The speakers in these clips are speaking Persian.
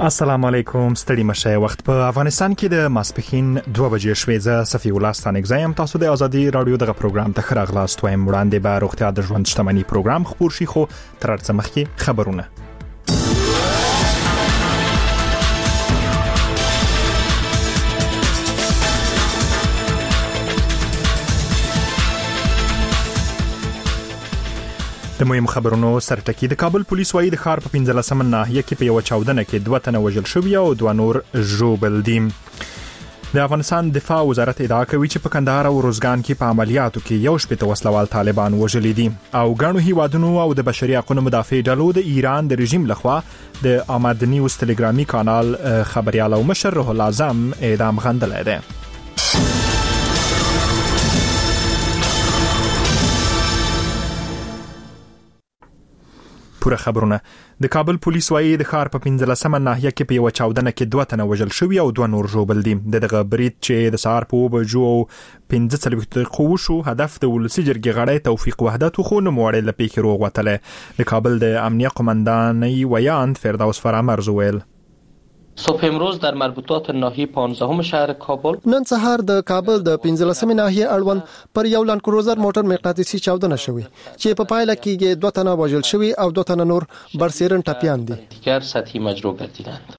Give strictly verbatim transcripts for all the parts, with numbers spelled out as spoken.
السلام علیکم، ستړي مشه. وخت په افغانستان کې د ماسپښین دوه بجې شوې. زه صفی الله ستانک زایم. تاسو د ازادي رادیو دغه پروګرام ته خراغلاست وایم. وړاندې به روغتیا د ژوند شتمنۍ پروګرام خبر شي، خو تر څه مخکې خبرونه. د مهم خبرونو سرټکی. د کابل پولیس وايي د ښار په پنځلسمه ناحیه کې په یو چاودنه کې دوه تنه وژل شوي او دوه نور ژوبل دي. د افغانستان دفاع وزارت ادعا کوي چې په کندهار او روزګان کې په عملیاتو کې یو شپېته وسلوال طالبان وژلي دي. او ګڼو هیوادونو او د بشري حقوقو مدافع ډلو د ایران د رژیم لخوا د آمد نیوز ټلګرامي کانال خبريال او مشر روح الله اعظم اعدام غندلی دی. پوره خبرونه. د کابل پولیس وايي د ښار په پنځلسمه ناحیه کې په یو چاودنه کې دوه تنه وژل شوي او دوه نور ژوبل دي. دغه برید چې د سهار په بجو او پنځه څلوېښت دقیقو شو، هدف د ولسي جرګې غړی توفیق وحدت خو نوموړی له پیښې روغ وتلی. د کابل د امنیه قمندانۍ ویاند فردوس فرامرز ویل صبح امروز در مربوطات ناحیه پانزدهم شهر کابل نن سهار د کابل د پنځلسمې ناحیه اړوند پر یو لانډ کروزر موټر مقناطیسي چاودنه شوې چې په پایله کې دوه تنه وژل شوي او دوه تنه نور برسیرن ټپیان دي. دیگر سطحی مجروح گردیدند.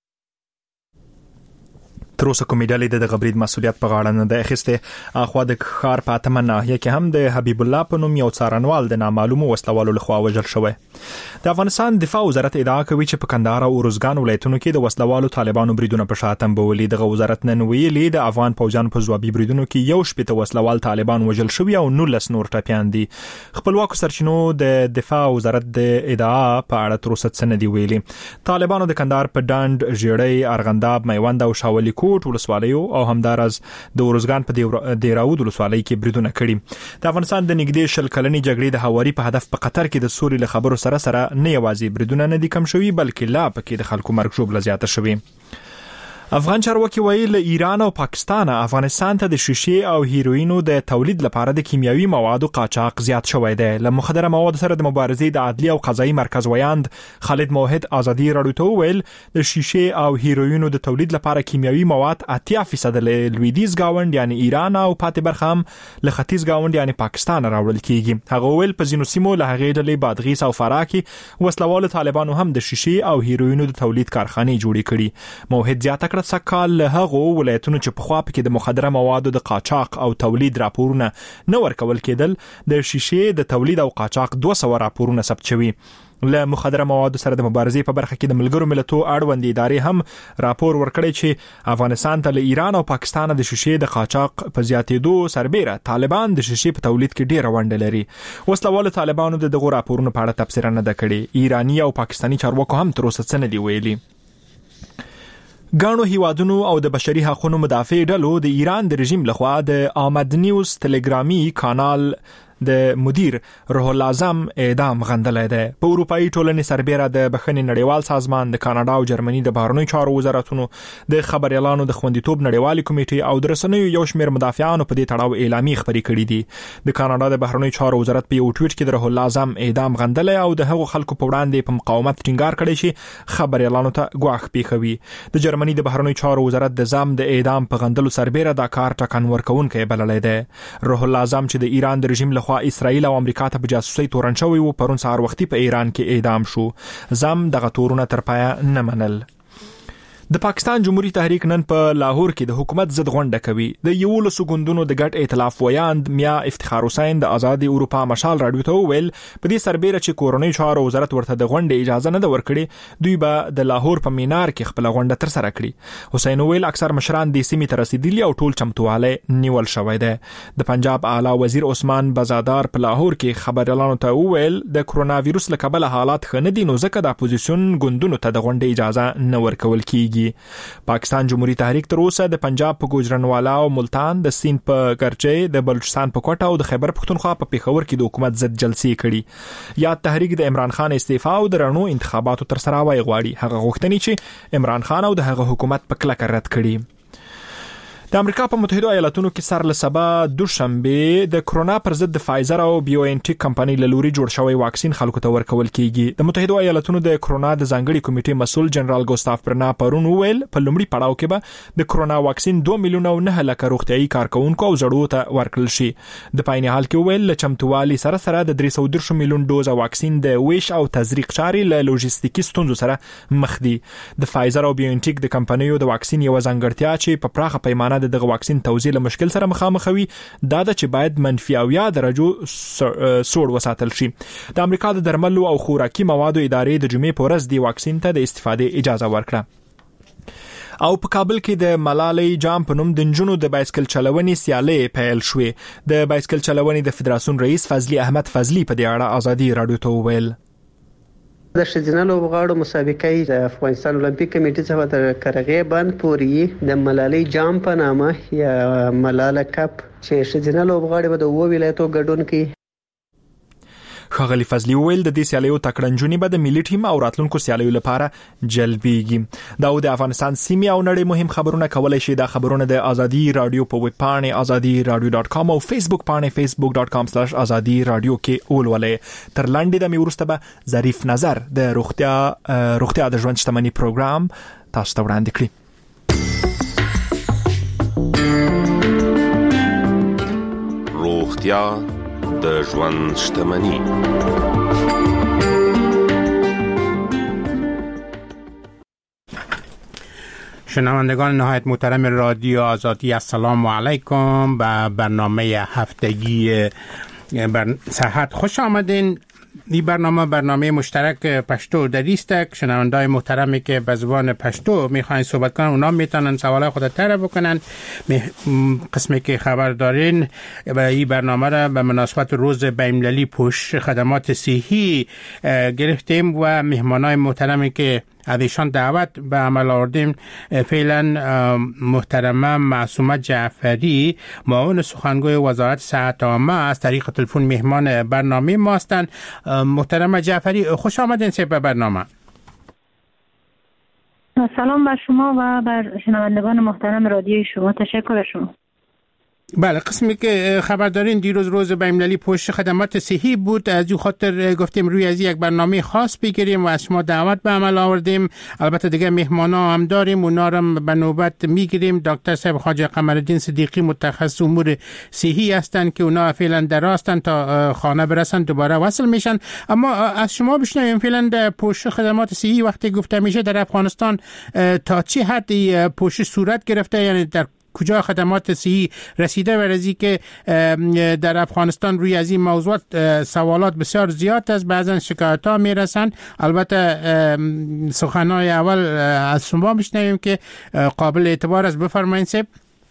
تر اوسه کومې ډلې د دغه برید مسؤلیت په غاړه نه ده اخیستی. اخوا د ښار په اتمه ناحیه کې هم د حبیب الله په نوم یو څارنوال د نامعلومو وسلوالو لخوا وژل شوی. د افغانستان دفاع وزارت ادعا کوي چې په کندهار او روزګان ولایتونو کې د وسلوالو طالبانو بریدونه په شا تنبولي. دغه وزارت نن ویلي د افغان پوځیانو په ځوابي بریدونو کې یو شپېته وسلوال طالبان وژل شوي او نولس نور ټپیان دي. خپلواکو سرچینو د دفاع وزارت د ادعا په اړه تر اوسه څه نه دي ویلي. طالبانو د کندهار په ډنډ، ژیړۍ، ارغنداب، میوند او شاولي کوټ ولسوالیو او همدارز د روزګان په دیراود ولسوالۍ کې بریدونه کړي. د افغانستان د نږدې شل کلنې جګړې د هواري په هدف په قطر کې د سولې له خبرو سره سره نه یوازې بریدونه نه دي کم شوي، بلکې لا پکې د خلکو مرګ ژوبله زیاته شوي. افغان چارواکي وایي له ایران او پاکستان افغانستان ته د شیشې او هیروینو د تولید لپاره د کیمیاوي موادو قاچاق زیات شوی دی. له مخدره موادو سره د مبارزې د عدلي او قضایي مرکز ویاند خالد موحد ازادي رادیو ته ویل د شیشې او هیروینو د تولید لپاره کیمیاوي مواد اتیا فیصد له لویدیز گاوند یعنی ایران او پاتې برخه هم له ختیځ گاوند یعنی پاکستان راوړل کیږي. هغه ویل په ځینو سیمو له هغې ډلې بادغیس او فراه کې وسلوالو طالبانو هم د شیشې او هیروینو د تولید کارخانې جوړې کړي. موحد زیاته کړه سکهال له هغو ولایتونو چې پخوا پکې د مخدره موادو د قاچاق او تولید راپورونه نه ورکول کېدل، د شیشې د تولید او قاچاق دوه سوه راپورونه ثبت شوي. له مخدره موادو سره د مبارزې په برخه کې د ملګرو ملتونو اړوند ادارې هم راپور ورکړی چې افغانستان ته له ایران او پاکستان د شیشې د قاچاق په زیاتېدو سربیره طالبان د شیشې په تولید کې ډېره ونډه لري. وسلوالو طالبانو د دغو راپورونو په اړه تبصره نه ده کړې. ایرانی او پاکستانی چارواکو هم تر اوسه څه نه دي ویلي. ګڼو هیوادونو او د بشري حقوقو مدافع ډلو د ایران د رژیم لخوا د آمد نیوز ټلګرامي کانال د مدیر روح الله اعظم اعدام غندلی دی. په اروپایي ټولنې سربیره د بخښنې نړیوال سازمان، د کاناډا او جرمني د بهرنیو چارو وزارتونو، د خبريالانو د خوندیتوب نړیوالې کمیټې او د رسنیو یو شمېر مدافعانو په دې تړاو اعلامیې خپرې کړې دي. د کاناډا د بهرنیو چارو وزارت په یو ټویټ کې د روح الله اعظم اعدام غندلی او د هغو خلکو په وړاندې په مقاومت ټینګار کړی چې خبريالانو ته ګواښ پیښوي. د جرمني د بهرنیو چارو وزارت د ځام د اعدام په غندلو سربیره دا کار ټکان ورکوونکی بللی دی. روح الله اعظم چې د ایران د رژیم لخوا اسرائیل او امریکا ته په جاسوسي تورن شوی و، پرون سهار وختي په ایران کې اعدام شو. زم دغه تورونه تر پایه نه منل. د پاکستان جمهوریت تحریک نن په لاهور کې د حکومت ضد غونډه کوي. د یولسو ګوندونو د ګډ ائتلاف ویاند میا افتخار حسین د آزادي اروپا مشال رادیو ته ویل په دې سربیره چې کورنۍ چارو وزارت ورته د غونډې اجازه نه ده ورکړې، دوی به د لاهور په مینار کې خپل غونډه تر سره کړي. حسین ویل اکثر مشران د سیمې ته رسیدلي او ټول چمتواله نیول شوی دی. د پنجاب اعلی وزیر عثمان بزادار په لاهور کې خبريالانو ته ویل د کرونا وایروس له کبله حالات ښه نه دي، نو ځکه د اپوزیشن ګوندونو ته د غونډې اجازه نه ورکول کیږي. پاکستان جمهوریت تحریک تر اوسه د پنجاب په ګوجرانوالا او ملتان، د سیند په ګرچې، د بلوچستان په کوټه او د خیبر پختونخوا په پیښور کې د حکومت ضد جلسې کړي. یا تحریک د عمران خان استعفا او د رڼو انتخاباتو تر سره وای غواړي. هغه غوښتنې چې عمران خان او د هغه حکومت په کلکه رد کړي. د امریکا په متحده ایالاتونو کې سر له سبا دوشنبه د کرونا پر ضد د فایزر او بیو ان ټیک کمپنۍ له لوري جوړ شوی واکسین خلکو ته ورکول کیږي. د متحده ایالاتونو د کرونا د ځانګړي کمیټې مسول جنرال ګوستاف برنا پرون ویل په لومړي پړاو کې به د کرونا واکسین دوه میلیونه او نه لک روغتيایي کارکونکو او زړو ته ورکړل شي. د پایني حال کې ویل ل چمتووالي سره سره د درې سوه دېرش میلیون ډوز واکسین د ویش او تزریق چاري له لوجستیکي ستونزو سره مخ دي. د فایزر او بیو ان ټیک د کمپنیو د واکسین یو ځانګړتیا چې په پراخه پیمانه دغه واکسین توزیع له مشکل سره مخامخ وي دا د چې باید منفي اویا درجو سوړ وساتل شي. د امریکا د درملو او خوراکي موادو ادارې د جمعې په ورځ دی واکسین ته د استفادې اجازه ورکړه. او په کابل کې د ملالۍ جام په نوم د نجونو د بایسکل چلونې سیالۍ پیل شوې. د بایسکل چلونې د فدراسیون رئیس فضلی احمد فضلی په دې اړه ازادي رادیو ته وویل د ښځینه لوبغاړو مسابقې د افغانستان اولمپیک کمیټې څخه تر قرغې بند پورې د ملالۍ جام په نامه یا ملاله کپ چې ښځینه لوبغاړي به د اوه ولایتو ګډون کوي. ښاغلي فضلی ویل د دې سیالیو تکړنجونی به د ملي ټیم او راتلونکو سیالیو لپاره جلبيږي. دا د افغانستان سیمه او نړۍ مهم خبرونه کولای شي د خبرونه د ازادي رادیو په ویب پاڼه ازادي رادیو ډاټ کام او فیسبوک پاڼه فیسبوک ډاټ کام سلاش ازادي رادیو کې اولولې. تر لاندې د میورسته به ظریف نظر د روغتیا روغتیا د ژوند شتمنۍ پروګرام تاسو ته وړاندې کړی. روغتیا د ژوند شتمنۍ. شنوندگان نهایت محترم رادیو آزادی السلام علیکم. به برنامه هفتگی بر صحت خوش آمدین. این برنامه برنامه مشترک پشتو دری است. شنوندای محترمی که به زبان پشتو میخواین صحبت کنن اونا میتونن سوالای خود طرح بکنن. قسمی که خبر دارین این برنامه را به مناسبت روز بین‌المللی پوشش خدمات صحی گرفتیم و مهمانای محترمی که از ایشان دعوت به عمل آوردیم فعلا محترمه معصومه جعفری معاون سخنگوی وزارت صحت عامه از طریق تلفن مهمان برنامه ما هستند. محترمه جعفری خوش آمدین به برنامه. سلام بر شما و بر شنوندگان محترم رادیوی شما. تشکر شما. بله، قسمی که خبر دارین دیروز روز بین‌المللی پوشش خدمات صحی بود. از این خاطر گفتیم روی از یک برنامه خاص بگیریم و از شما دعوت به عمل آوردیم. البته دیگه مهمانا هم داریم، اونا رو به نوبت میگیریم. دکتر صاحب خواجه قمرالدین صدیقی متخصص امور صحی هستند که اونا فعلا در راستن تا خانه برسن دوباره وصل میشن. اما از شما بشنویم فعلا پوشش خدمات صحی وقتی گفته میشه در افغانستان تا چه حدی پوشش صورت گرفته، یعنی در کجا خدمات صحی رسیده و رزی که در افغانستان روی از این موضوعات سوالات بسیار زیاد است، بعضا شکایت ها می رسند. البته سخنهای اول از شما بشنویم که قابل اعتبار است. بفرمایید سب.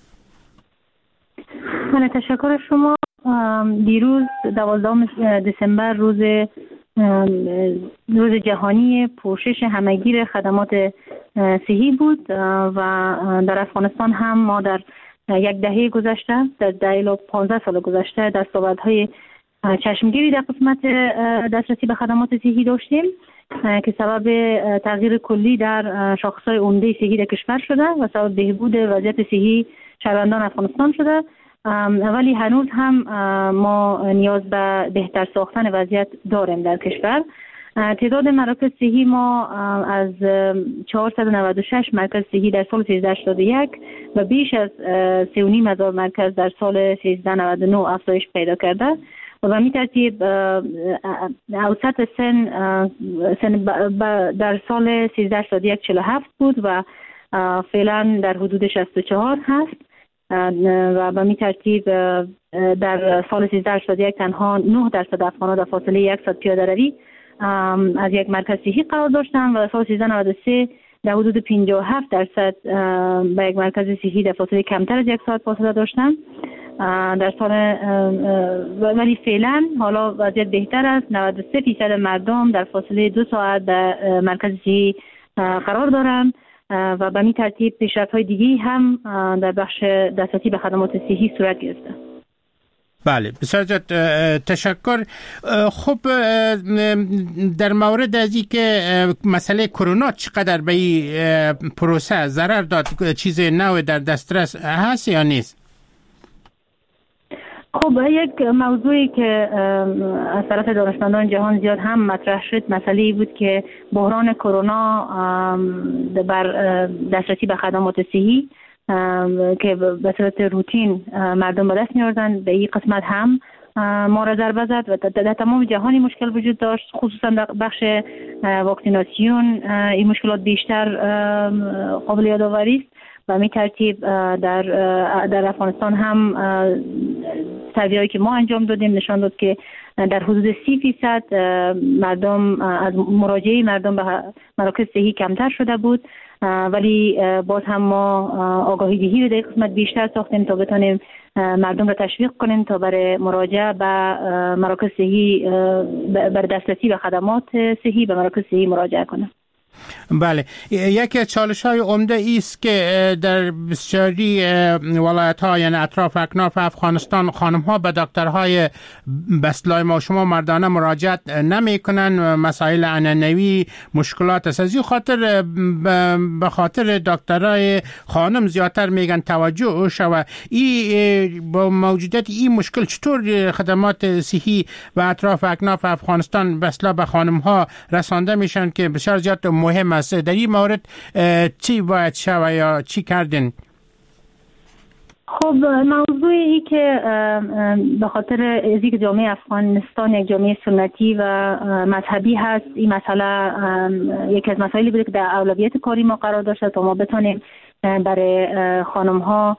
من تشکر شما. دیروز دوازدهم دسامبر روز روز جهانی پوشش همگیر خدمات صحی بود و در افغانستان هم ما در یک دهه گذشته، در دهه پانزده سال گذشته دستاوردهای چشمگیری در قسمت دسترسی به خدمات صحی داشتیم که سبب تغییر کلی در شاخصهای عمده صحی در کشور شده و سبب بهبود وضعیت صحی شهروندان افغانستان شده. ولی هنوز هم ما نیاز به بهتر ساختن وضعیت داریم در کشور. تعداد مراکز صحی ما از چهارصد و نود و شش مرکز صحی در سال سیزده هشتاد و یک و بیش از سه و نیم هزار مرکز در سال سیزده نود و نه افزایش پیدا کرده و به این ترتیب اوسط سن, سن در سال سیزده هشتاد و یک چهل و هفت بود و فعلا در حدود شصت و چهار هست و به این ترتیب در سال سیزده هشتاد و یک تنها نه درصد افغانان در فاصله صد پیاده روی از یک مرکز صحی قرار داشتند و سال سیزده نود و سه در حدود پنجاه و هفت درصد به یک مرکز صحی در فاصله کمتر از یک ساعت فاصله داشتند. در سال ولی فعلا حالا وضعیت بهتر است. نود و سه درصد مردم در فاصله دو ساعت در مرکز صحی قرار دارند و به این ترتیب پیشرفت‌های دیگه‌ای هم در بخش دسترسی به خدمات صحی صورت گرفته. بله بسیار زیاد تشکر. خب در مورد از این که مسئله کرونا چقدر به این پروسه ضرر داد، چیز نو در دسترس هست یا نیست؟ خب یک موضوعی که از طرف دانشمندان جهان زیاد هم مطرح شد مسئله بود که بحران کرونا بر دسترسی به خدمات صحی که به صورت روتین مردم به دست می‌آوردن به این قسمت هم ما را ضربه زد و در تمام جهانی مشکل وجود داشت، خصوصا در بخش واکسیناسیون این مشکلات بیشتر قابل یادآوری است و می ترتیب در در افغانستان هم سروی‌هایی که ما انجام دادیم نشان داد که در حدود سی فیصد مردم از مراجعه مردم به مراکز صحی کمتر شده بود، ولی باز هم ما آگاهی دهی رو در قسمت بیشتر ساختیم تا بتونیم مردم را تشویق کنیم تا برای مراجعه به مراکز صحی بر دسترسی به خدمات صحی به مراکز صحی مراجعه کنند. بله، یکی از چالش‌های عمده است که در بسیاری ولایت‌ها یعنی اطراف اکناف افغانستان خانم‌ها به دکترهای بسلای ما شما مردانه مراجعت نمی‌کنن، مسائل عنعنوی مشکلات است. از این خاطر به خاطر دکترای خانم زیادتر میگن توجه شوه. این با موجودیت این مشکل چطور خدمات صحی و اطراف اکناف افغانستان بسلا به خانم‌ها رسانده میشن که بسیار زیاد مهم است؟ در این مورد چی باید شوه یا چی کردین؟ خب موضوعی که به خاطر از اینکه جامعه افغانستان یک جامعه سنتی و مذهبی هست، این مسئله یکی از مسائلی بوده که در اولویت کاری ما قرار داشته تا ما بتونیم برای خانم ها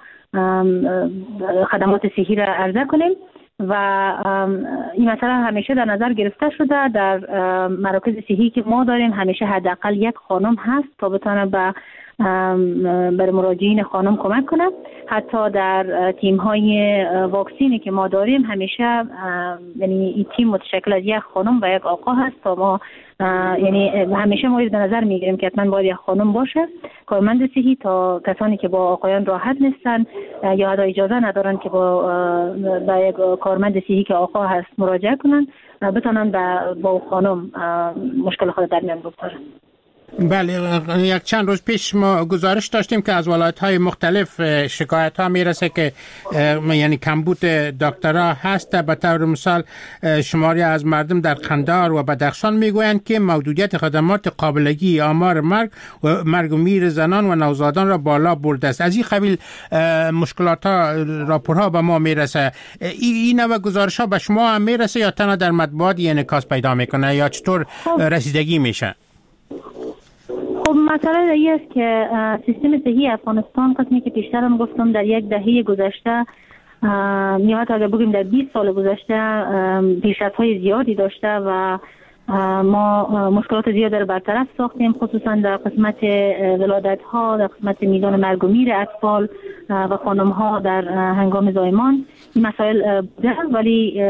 خدمات صحی را عرضه کنیم و این مسئله همیشه در نظر گرفته شده. در مراکز صحی که ما داریم همیشه حداقل یک خانم هست تا بتونه به برای مراجعین خانم کمک کنه. حتی در تیم های واکسینی که ما داریم همیشه یعنی این تیم متشکل از یک خانم و یک آقا هست تا ما یعنی همیشه ما در نظر میگیریم که حتما باید یک خانم باشه کارمند صحی تا کسانی که با آقایان راحت نیستن یا حتی اجازه ندارن که با با یک کارمند صحی که آقا هست مراجعه کنن بتونن با خانم مشکل خود در میان بگذارن. بله، یک چند روز پیش ما گزارش داشتیم که از ولایت‌های مختلف شکایت‌ها میرسه که یعنی کمبود دکترها هست. به طور مثال شماری از مردم در قندهار و بدخشان میگویند که موجودیت خدمات قابلگی آمار مرگ و مرگ و میر زنان و نوزادان را بالا برده است. از این قبیل مشکلات‌ها راپورها به ما میرسه. این نوع گزارش‌ها به شما هم میرسه یا تنها در مطبوعات انعکاس پیدا میکنه یا چطور رسیدگی میشه؟ خب مسئله این است که سیستم صحی افغانستان قسمی که پیشترم گفتم در یک دهه گذشته یا حتی اگر بگیم در بیست سال گذشته پیشرفت‌های زیادی داشته و ما مشکلات زیاد را برطرف ساختیم، خصوصا در قسمت ولادت‌ها، در قسمت میزان مرگ و میر اطفال و خانم‌ها در هنگام زایمان. این مسائل بوده ولی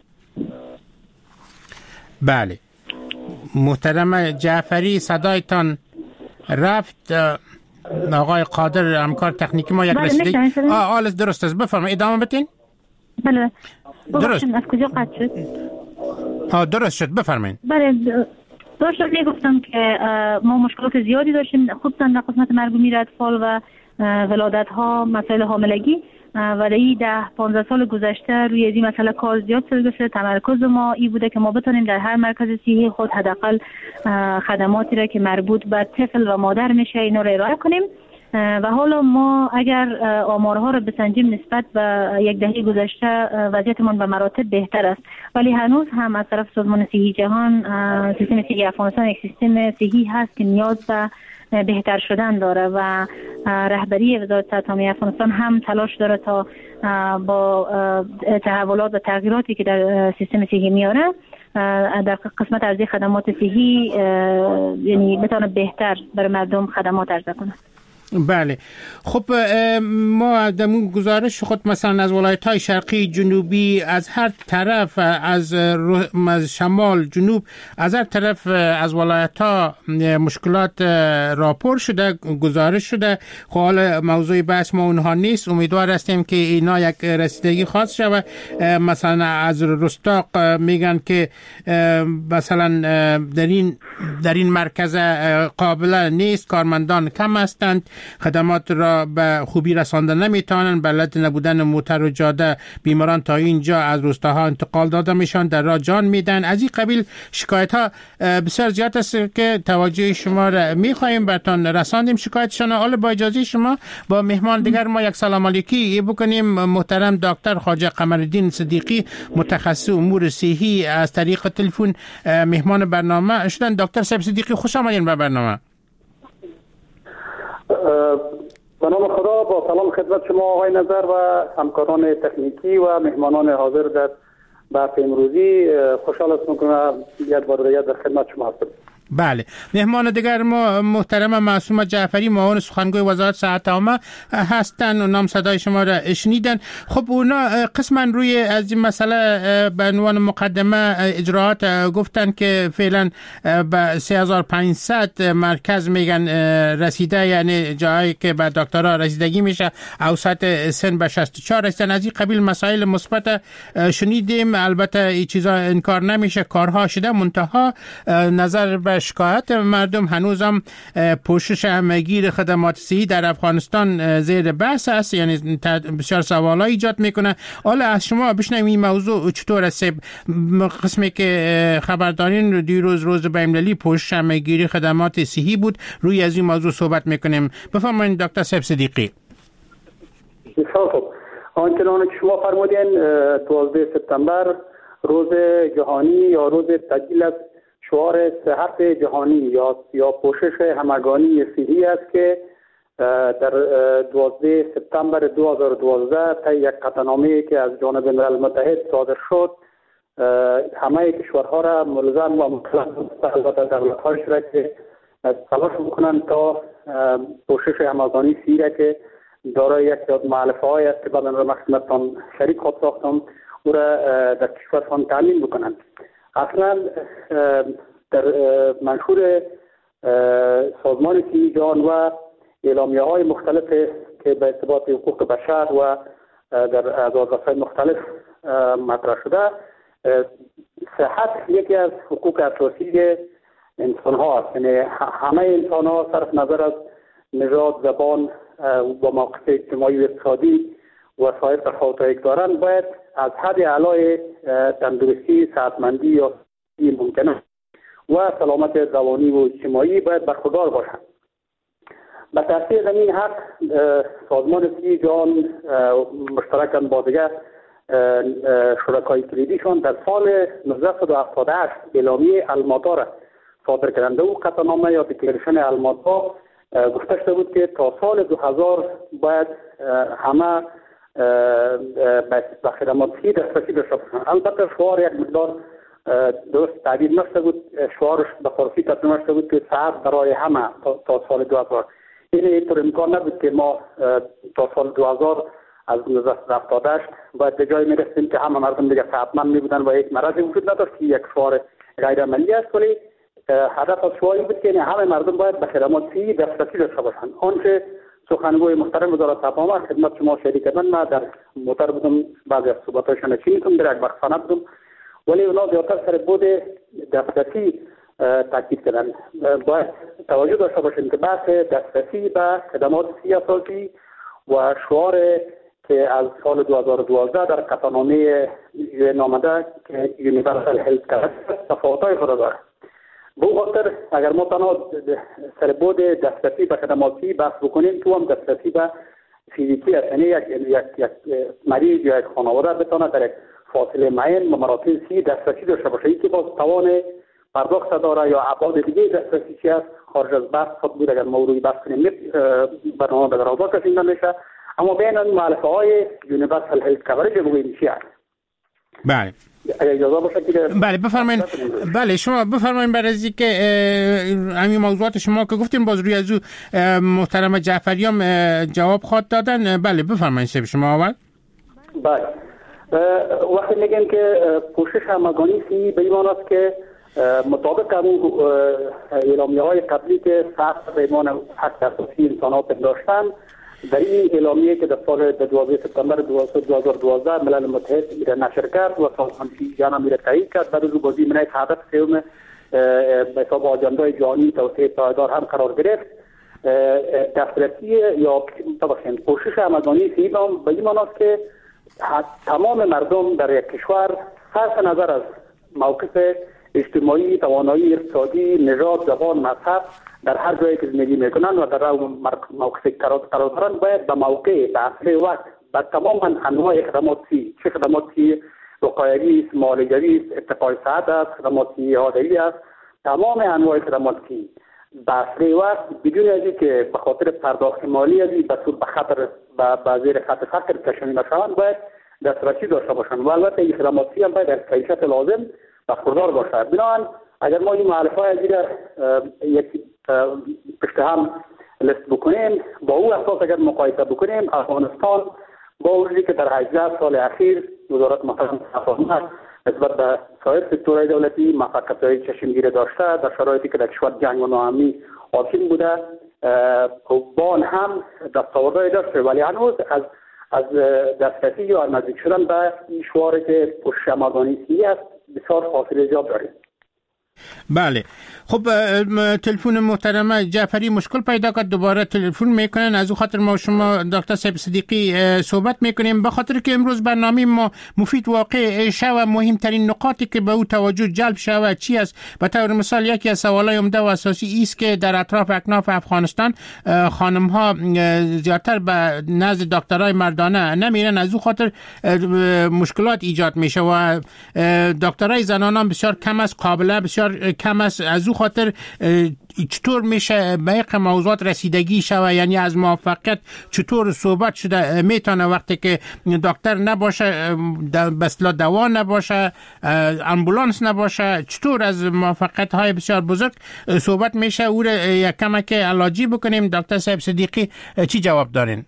بله. محترم جعفری صدایتان رفت. آقای قادر همکار تکنیکی ما یک رسیدگی آه آلس درست است، بفرمایید ادامه بدین. بله درست. از کجا قطع شد؟ آه درست شد، بفرمایید. بله درست شد. میگفتم که ما مشکلات زیادی داشتیم خصوصا در قسمت مرگ و میر اطفال و ولادت ها، مسائل حاملگی و در ده پانزده سال گذشته روی این مسئله کار زیاد شده شده. تمرکز ما این بوده که ما بتونیم در هر مرکز صحی خود حداقل خدماتی را که مربوط به طفل و مادر میشه اینا را ارائه کنیم و حالا ما اگر آمارها را بسنجیم نسبت به یک دهه گذشته وضعیتمان به مراتب بهتر است، ولی هنوز هم از طرف سازمان صحی جهان سیستم صحی افغانستان یک سیستم صحی هست که نیاز به بهتر شدن داره و رهبری وزارت صحت عامه افغانستان هم تلاش داره تا با تحولات و تغییراتی که در سیستم صحی میاره در قسمت عرضه خدمات صحی یعنی بتونه بهتر برای مردم خدمات عرضه کنه. بله. خب ما در اون گزارش خود مثلا از ولایت‌های شرقی جنوبی از هر طرف، از از شمال جنوب، از هر طرف از ولایت‌ها مشکلات راپور شده، گزارش شده. خب حالا موضوع بحث ما اونها نیست. امیدوار هستیم که اینا یک رسیدگی خاص شود. مثلا از رستاق میگن که مثلا در این در این مرکز قابل نیست، کارمندان کم هستند، خدمات را به خوبی رسانده نمیتونن، به علت نبودن موتر و جاده بیماران تا اینجا از روستاها انتقال داده میشن، در راه جان میدن. از این قبیل شکایت ها بسیار زیاد است که توجه شما را میخواهیم براتون رساندیم شکایتشان. حالا با اجازه شما با مهمان دیگر ما یک سلام علیکی بکنیم. محترم دکتر خواجه قمرالدین صدیقی، متخصص امور صحی، از طریق تلفن مهمان برنامه شدن. دکتر صاحب صدیقی خوش آمدین به برنامه. به نام خدا، با سلام خدمت شما آقای نظر و همکاران تکنیکی و مهمانان حاضر در بحث امروزی. خوشحال هستم که یک بار دیگر در خدمت شما هستم. بله. مهمان دیگر ما محترم معصومه جعفری، معاون سخنگوی وزارت صحت عامه هستند و نام صدای شما را شنیدن. خب اونا قسما روی از این مسئله به عنوان مقدمه اجراعات گفتن که فعلا به سه هزار و پانصد مرکز میگن رسیده، یعنی جایی که به دکترها رسیدگی میشه، اوسط سن به شصت و چهار رسیدن. از این قبیل مسائل مثبت شنیدیم. البته این چیزا انکار نمیشه، کارها شده، منتها نظر به شکایت مردم هنوزم پوشش همگیر خدمات صحی در افغانستان زیر بحث است، یعنی بسیار سوالا ایجاد میکنه. حالا از شما بشنویم این موضوع چطور است. قسمی که خبردارین رو دیروز روز بین‌المللی پوشش همگیر خدمات صحی بود، روی از این موضوع صحبت میکنیم. بفرمایید دکتر صاحب صدیقی. بسیار خوب. آنچنان که شما فرمودین، دوازده سپتامبر روز جهانی یا روز تجلیل است شعار صحت جهانی یا یا پوشش همگانی صحی است که در دوازده سپتامبر دو هزار و دوازده تا یک قطعنامه‌ای که از جانب ملل متحد صادر شد همه کشورها را ملزم و مکلف البته دولت‌هاش را که تلاش بکنند تا پوشش همگانی صحی را که دارای یک مؤلفه‌های است که بعدا را خدمتتان شریک خود ساختم او را در کشورشان تعلیم بکنند. اصلا در منشور سازمان صحی جهان و اعلامیه های مختلف که به ارتباط حقوق بشر و در اعضای مختلف مطرح شده، صحت یکی از حقوق اساسی انسان ها است. یعنی همه انسان ها صرف نظر از نژاد، زبان و موقف اجتماعی و اقتصادی و سایر تفاوت‌هایی که دارند باید از حد اعلای تندرستی، صحتمندی یا ممکنه و سلامت روانی و اجتماعی باید برخوردار باشند. به تأثیر این حق سازمان صحی جهان مشترکاً با دیگر شرکای کلیدیشان در سال نوزده هفتاد و هشت اعلامیه الماتا را صادر کردند. او قطعنامه یا دیکلریشن الماتا گفته شده بود که تا سال دو هزار باید همه به خدمات صحی دسترسی داشته باشند. البته شعار یک مقدار درست تعبیر نشده بود، شعارش به فارسی ترجمه شده بود که صحت برای همه تا, تا سال دو هزار. این اینطور امکان نبود که ما تا سال دو هزار از نوزده هفتاد و هشت باید به جایی میرسیم که همه مردم دیگه صحتمند میبودن و یک مرضی وجود نداشت که یک شعار غیر عملی است، ولی هدف از شعاری بود که همه مردم باید به خدمات صحی دسترسی داشته باشند. آنچه سخنگوی محترم وزارت صحت عامه خدمت شما شریک کردن، من در موتر بودم، بعضی از صحبت‌هایشان چنیدم، در یک بخشخانه بودم، ولی اونا زیادتر سر بود دسترسی تاکید کردن. باید توجه داشته باشیم که بحث دسترسی به خدمات صحی اساسی و شعار که از سال دو هزار و دوازده در قطعنامه نامده که یونیورسال هلت کاورج تفاوت‌های خود دارد. به خاطر اگر ما تنها سر بود دسترسی به خدمات صحی بحث بکنیم، تو هم دسترسی به فیزیکی است، یعنی یک یک یک مریض یا یک خانواده بتونه در یک فاصله معین و مراتب صحی دسترسی داشته باشه. این که باز توان پرداخت داره یا ابعاد دیگه دسترسی چی است خارج از بحث خود بود. اگر ما روی بحث کنیم برنامه به درازا کشیده نمیشه، اما بین این مؤلفه های یونیورسال هلت کاورج بگوییم چی است. بله اگر اجازه باشه که بله بفرمایید. بله شما بفرمایید. برای از اینکه همین موضوعات شما که گفتین باز روی از محترم جعفری هم جواب خواد دادن. بله بفرمایید سه شما اول. بله وقتی میگن که پوشش همگانی سی به این معنی است که مطابق همون اعلامیه های قبلی که سخت به ایمان حق اساسی انسان ها پنداشتن، در این اعلامیه که در سال دوازده سپتامبر دو هزار و دوازده ملل متحد ایره نشر کرد و سازمان جهان ایره تایید کرد، بعد از او بازی منای هدف سوم به حساب آجندای جهانی توسعه پایدار هم قرار گرفت. دسترسی یا ببخشید پوشش همگانی سی به این معنی است که تمام مردم در یک کشور صرف نظر از موقف اجتماعی، توانایی اقتصادی، نژاد، زبان، مذهب در هر جایی که زندگی میکنن و در موقف قرار دارن باید به موقع به اصل وقت به تمام انواع خدماتی، چه خدماتی وقایوی است، معالجوی است، ارتقای صحت است، خدماتی حاضری است، تمام انواع خدماتی به اصل وقت بدون از اینکه به خاطر پرداخت مالی ازی به صورت به خطر به زیر خط فقر کشانده شوند باید دسترسی داشته باشند و البته این خدماتی هم باید در کیفیت لازم برخوردار باشد. بنابراین اگر ما این معرفه های زیر یک پشت هم لیست بکنیم، با او اساس اگر مقایسه بکنیم، افغانستان با وجودی که در هجده سال اخیر وزارت محترم افغانستان نسبت به سایر سکتورهای دولتی موفقیت‌های چشمگیر داشته، در شرایطی که در کشور جنگ و ناامنی حاکم بوده با آن هم دستاوردهای داشته، ولی هنوز از از دسترسی یا نزدیک شدن به این شعاری که پوشش همگانی سی است بسیار فاصله ایجاد داریم. بله خب تلفن محترم جعفری مشکل پیدا کرد، دوباره تلفن میکنن. از او خاطر ما شما دکتر صاحب صدیقی صحبت میکنیم، به خاطر که امروز برنامه ما مفید واقع شوه. مهمترین نقاطی که به او توجه جلب شوه چی است؟ به طور مثال یکی از سوالای عمده و اساسی است که در اطراف اکناف افغانستان خانم ها زیادتر به نزد دکترای مردانه نمیرن، از او خاطر مشکلات ایجاد میشه و دکترای زنانان بسیار کم است، قابله بسیار کم است. از او خاطر چطور میشه به یک موضوعات رسیدگی شوه؟ یعنی از موفقیت چطور صحبت شده میتونه وقتی که دکتر نباشه، بسلا دوا نباشه، امبولانس نباشه، چطور از موفقیت های بسیار بزرگ صحبت میشه؟ او را یک کمک علاجی بکنیم. دکتر صاحب صدیقی چی جواب دارین؟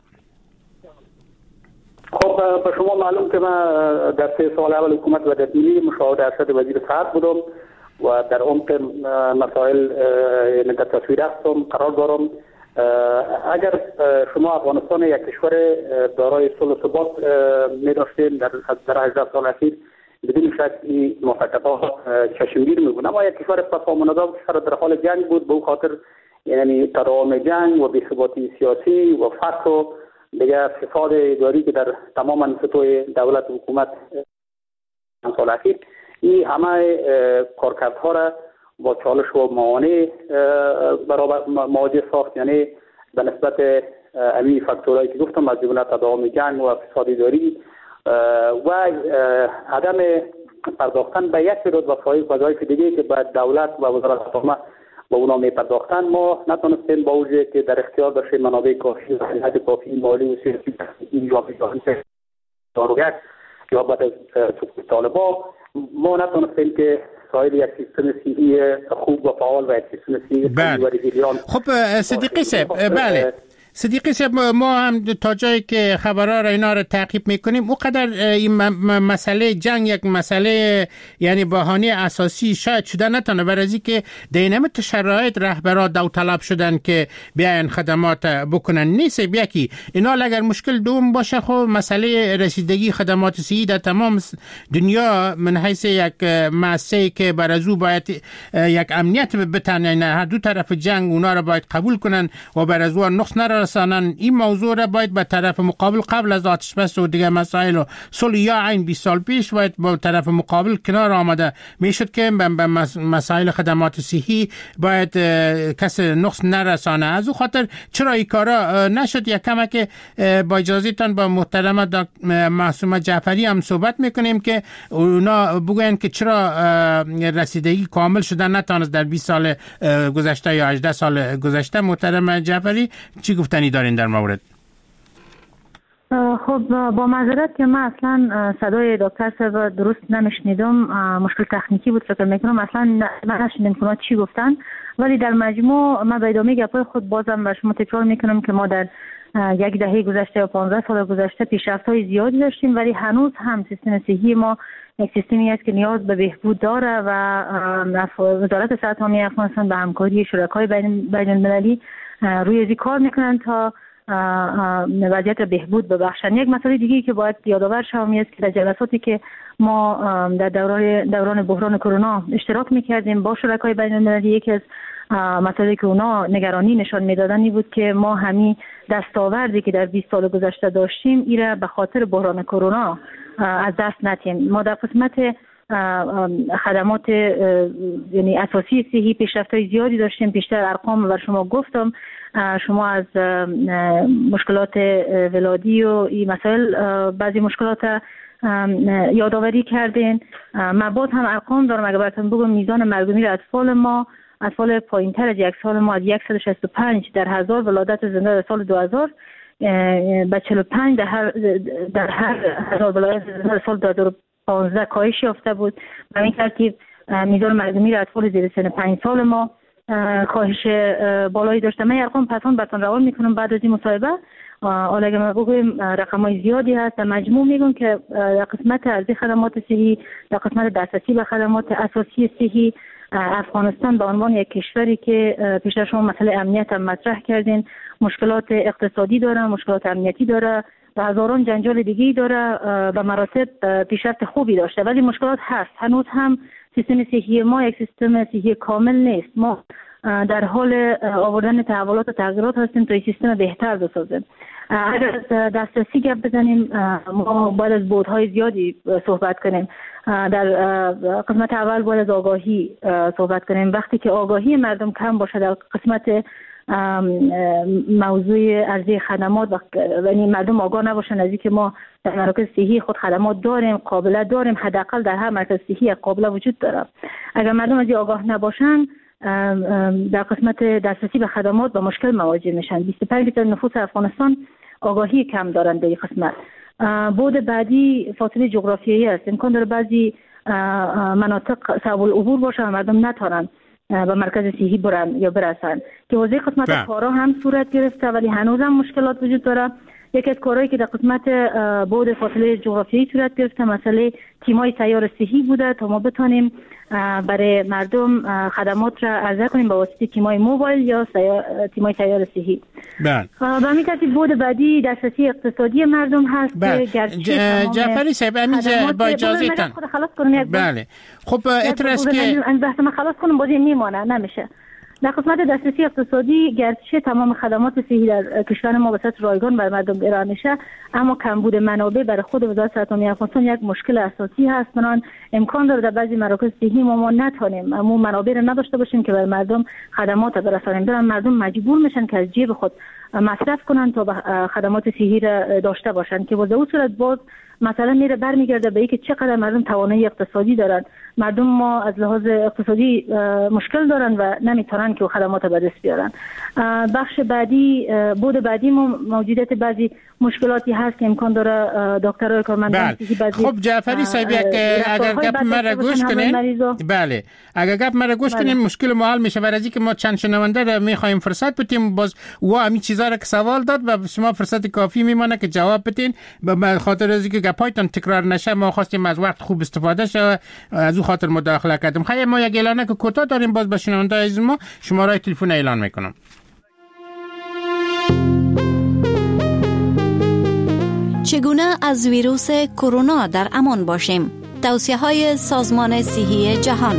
خب به شما معلوم که من در سه سال اول حکومت وحدت ملی مشاور ارشد وزیر صحت بودم و در عمق مسائل در تصویر هستم قرار دارم. اگر شما افغانستان یک کشور دارای صلح و ثبات می داشتیم در در هجده سال اخیر، بدون شک این موفقیت‌ها چشمگیر می بود، اما یک کشور فساد و نظام کشور در حال جنگ بود. به خاطر یعنی تداوم جنگ و بی‌ثباتی سیاسی و فقر و دیگه فساد اداری که در تمام سطوح دولت و حکومت سال اخیر این همه کارکردها را با چالش و معانع برابر مواجه ساخت. یعنی به نسبت همین فاکتورهایی که گفتم از جمله تداوم جنگ و فساد اداری و عدم پرداختن به یک تعداد وظایف دیگه که باید دولت و وزارت خارجه با اونا می پرداختن، ما نتونستیم با وجودی که در اختیار داشتیم منابع کافی و حد کافی مالی و سیاسی یا داروگک یا بعد از طالبا ما نتونستیم که سایر یک سیستم صحی خوب و فعال و یک سیستم صحی و ریزیلیان. خب صدیقی صاحب، بله صدیقی صاحب، ما هم تا جایی که خبرها را اینا را تعقیب میکنیم اونقدر این مسئله جنگ یک مسئله یعنی بهانه اساسی شاید شده نتونه، برای که در این شرایط رهبرا داوطلب شدن که بیاین خدمات بکنن. نیست یکی اینا اگر مشکل دوم باشه، خب مسئله رسیدگی خدمات صحی در تمام دنیا من حیث یک مؤسسه‌ای که برازو باید یک امنیت بتن، هر دو طرف جنگ اونا را باید قبول کنن و برازو نقص نرسانن. این موضوع را باید به طرف مقابل قبل از آتش بس و دیگه مسائل و صلح یا عین بیست سال پیش باید با طرف مقابل کنار آمده میشد که به مسائل خدمات صحی باید کس نقص نرسانه. از او خاطر چرا این کارا نشد؟ یک کمک با اجازهتان با محترم معصومه جعفری هم صحبت میکنیم که اونا بگوین که چرا رسیدگی کامل شدن نتونست در بیست سال گذشته یا هجده سال گذشته. محترم جعفری چی گفتنی دارین در مورد؟ خب با معذرت که من اصلا صدای دکتر صاحب درست نمیشنیدم، مشکل تکنیکی بود فکر میکنم، اصلا من نشنیدم که چی گفتن، ولی در مجموع من به ادامه گپای خود بازم به شما تکرار میکنم که ما در یک دهه گذشته و پانزده سال گذشته پیشرفت‌های زیادی داشتیم، ولی هنوز هم سیستم صحی ما یک سیستمی است که نیاز به بهبود داره و وزارت صحت عامه افغانستان به همکاری شرکای بین المللی روی این کار میکنن تا وضعیت بهبود ببخشن. یک مسئله دیگه که باید یادآور شوم است که در جلساتی که ما در دوران دوران بحران کرونا اشتراک میکردیم با شرکای بین المللی، یکی از مسئله که اونا نگرانی نشان میدادن این بود که ما همین دستاوردی که در بیست سال گذشته داشتیم ایره به خاطر بحران کرونا از دست ندیم. ما در قسمت خدمات یعنی اساسی صحی پیشرفت‌های زیادی داشتیم. بیشتر ارقام بر شما گفتم، شما از مشکلات ولادی و این مسائل بعضی مشکلات یادآوری کردین. من باز هم ارقام دارم، اگر براتون بگم میزان مرگ و میر اطفال ما، اطفال پایین‌تر از یک سال ما از صد و شصت و پنج در هزار ولادت زنده در سال دو هزار به چهل و پنج در هر در هر هزار ولادت زنده در سال دو هزار و پانزده کاهش یافته بود. به این ترتیب میزان مرگ و میر اطفال زیر سن پنج سال ما کاهش بالایی داشته. من ارقام پسان براتون روان میکنم بعد از این مصاحبه. حالا اگه ما بگویم رقم‌های زیادی هست، در مجموع میگم که در قسمت ارزی خدمات صحی، در قسمت دسترسی به خدمات اساسی صحی، افغانستان به عنوان یک کشوری که پیشتر شما مسئله امنیت هم مطرح کردین، مشکلات اقتصادی داره، مشکلات امنیتی داره و هزاران جنجال دیگه‌ای داره، به مراتب پیشرفت خوبی داشته، ولی مشکلات هست. هنوز هم سیستم صحی ما یک سیستم صحی کامل نیست. ما در حال آوردن تحولات و تغییرات هستیم تا این سیستم بهتر بسازیم. اگر از دسترسی گپ بزنیم، ما باید از بودهای زیادی صحبت کنیم. در قسمت اول باید از آگاهی صحبت کنیم. وقتی که آگاهی مردم کم باشه در قسمت موضوع عرضه خدمات و یعنی مردم آگاه نباشن از اینکه ما در مراکز صحی خود خدمات داریم، قابلیت داریم، حداقل در هر مرکز صحی قابلیت وجود داره. اگر مردم از این آگاه نباشن در قسمت دسترسی به خدمات با مشکل مواجه میشن. بیست و پنج درصد نفوس افغانستان آگاهی کم دارن در این قسمت. بود بعدی فاصله جغرافیایی است. امکان داره بعضی مناطق صعب العبور باشه و مردم نتونن به مرکز صحی برن یا برسن که واسه قسمت کارا هم صورت گرفته، ولی هنوز هم مشکلات وجود داره. یکی از کارهایی که در قسمت بود فاصله جغرافیایی صورت گرفته مسئله تیمای سیار صحی بوده تا ما بتونیم برای مردم خدمات را عرضه کنیم با واسطه تیمای موبایل یا تیمای سیار صحی. بله. به همین ترتیب بود بعدی دسترسی اقتصادی مردم هست. بله. جعفری صاحب همینجا با اجازه تان. بله. خب اعتراض که بحث من خلاص کنم بازی میمانه نمیشه. در قسمت دسترسی اقتصادی گرچه تمام خدمات صحی در کشور ما به صورت رایگان بر مردم ارائه میشه، اما کمبود منابع برای خود وزارت صحت عامه افغانستان یک مشکل اساسی هست. بنابراین امکان داره در بعضی مراکز صحی ما, ما نتونیم اما منابع را نداشته باشیم که بر مردم خدمات برسانیم. در مردم مجبور میشن که از جیب خود مصرف کنن تا خدمات صحی را داشته باشن که واسه اون صورت باز مثلا میره برمیگرده به اینکه چقدر مردم توانایی اقتصادی دارن. مردم ما از لحاظ اقتصادی مشکل دارن و نمیتونن که خدمات به دست بیارن. بخش بعدی بود بعدی موجودیت بعضی مشکلاتی هست که امکان داره دکترای کارمندان صحی بعضی. خب جعفری صاحب اگر گپ مرا گوش کنین، بله اگر گپ مرا گوش کنین مشکل ما حل میشه. برای اینکه ما چند شنونده را میخوایم فرصت بدیم، باز و همین چیزا را که سوال داد و شما فرصت کافی میمونه که جواب بدین. به خاطر از اینکه گپایتون تکرار نشه ما خواستیم از وقت خوب استفاده شه، از اون خاطر مداخله کردم. خیلی ما یک اعلانه که کوتاه داریم، باز به شنونده عزیز ما شماره تلفن اعلان میکنم. چگونه از ویروس کرونا در امان باشیم؟ توصیه‌های سازمان صحی جهان.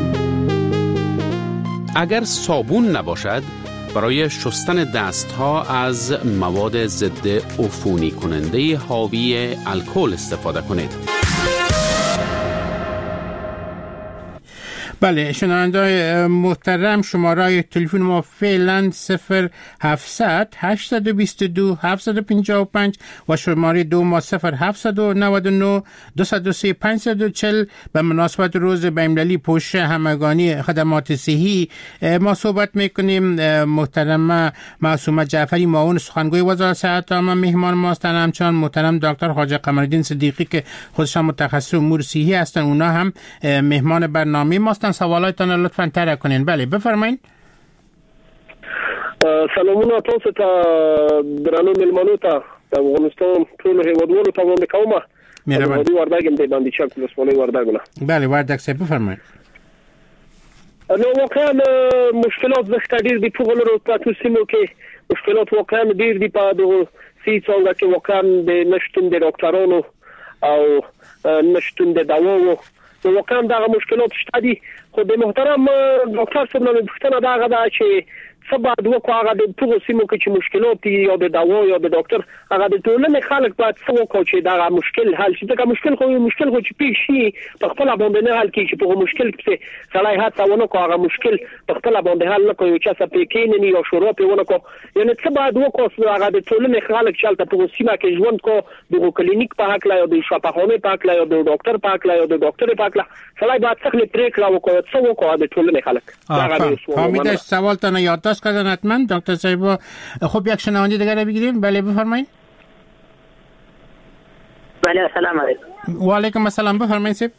اگر صابون نباشد برای شستن دستها از مواد ضد عفونی کننده حاوی الکل استفاده کنید. بله شنونده‌های محترم شماره تلفن ما فعلا صفر هفتصد هشتصد و بیست و دو هفتصد و پنجاه و پنج و شماره دو ما صفر هفتصد و نود و نه دویست و سه پانصد و چهل به مناسبت روز بین‌المللی پوشش همگانی خدمات صحی ما صحبت میکنیم. محترم معصومه جعفری معاون سخنگوی وزارت صحت عامه مهمان ماستن، همچنان محترم دکتر خواجه قمرالدین صدیقی که خودشان متخصص امور صحی هستن، اونا هم مهمان برنامه ماستن. سوالاتتان لطفاً طرح کنین. بله بفرمایید. سلامونه تاسو ته درنو ملمنو ته د افغانستان ټول هیوادوالو ته وړاندې کوم. مهرباني. د وردګم د باندې چک ولسوالۍ وردګونه. بله وردګ صاحب بفرمایید. نو واقعا مشکلات زخته ډیر دي په غلرو په سیمو کې مشکلات واقعا ډیر دي په دغه سی څنګه کې واقعا د نشټون د ډاکټرانو او نشټون د دواو نو واقعا دا مشکلات شته دي. خو د محترم ډاکټر صاحب نو پوښتنه دا غواړم چې سبا دوه کو هغه د ټول سیمو کې چې مشکلات یا د دوا یا د ډاکټر هغه د ټولنې خلک باید څه وکړي چې دا مشکل حل شي. دا مشکل خو مشکل خو چې پیښ شي په خپل باندې نه حل کیږي. په مشکل کې سړی هڅه ونه کوي هغه مشکل په خپل باندې حل نه کوي چې څه پکې نه یو شروع په ونه کوي. یعنی څه باید وکړي هغه د ټولنې خلک چې تل په سیمه کې ژوند کو د کلینیک په حق لا یا د شفاخانه په حق لا یا د ډاکټر په حق لا یا د ډاکټر په حق لا سړی باید څه پریکړه وکړي څه وکړي د ټولنې خلک. فهمیدم. سوال تان یادداشت کردن حتما دکتر صاحب. خب یک شنونده دیگر بگیریم. بله بفرمایید. بله سلام علیکم. و علیکم السلام بفرمایید صاحب.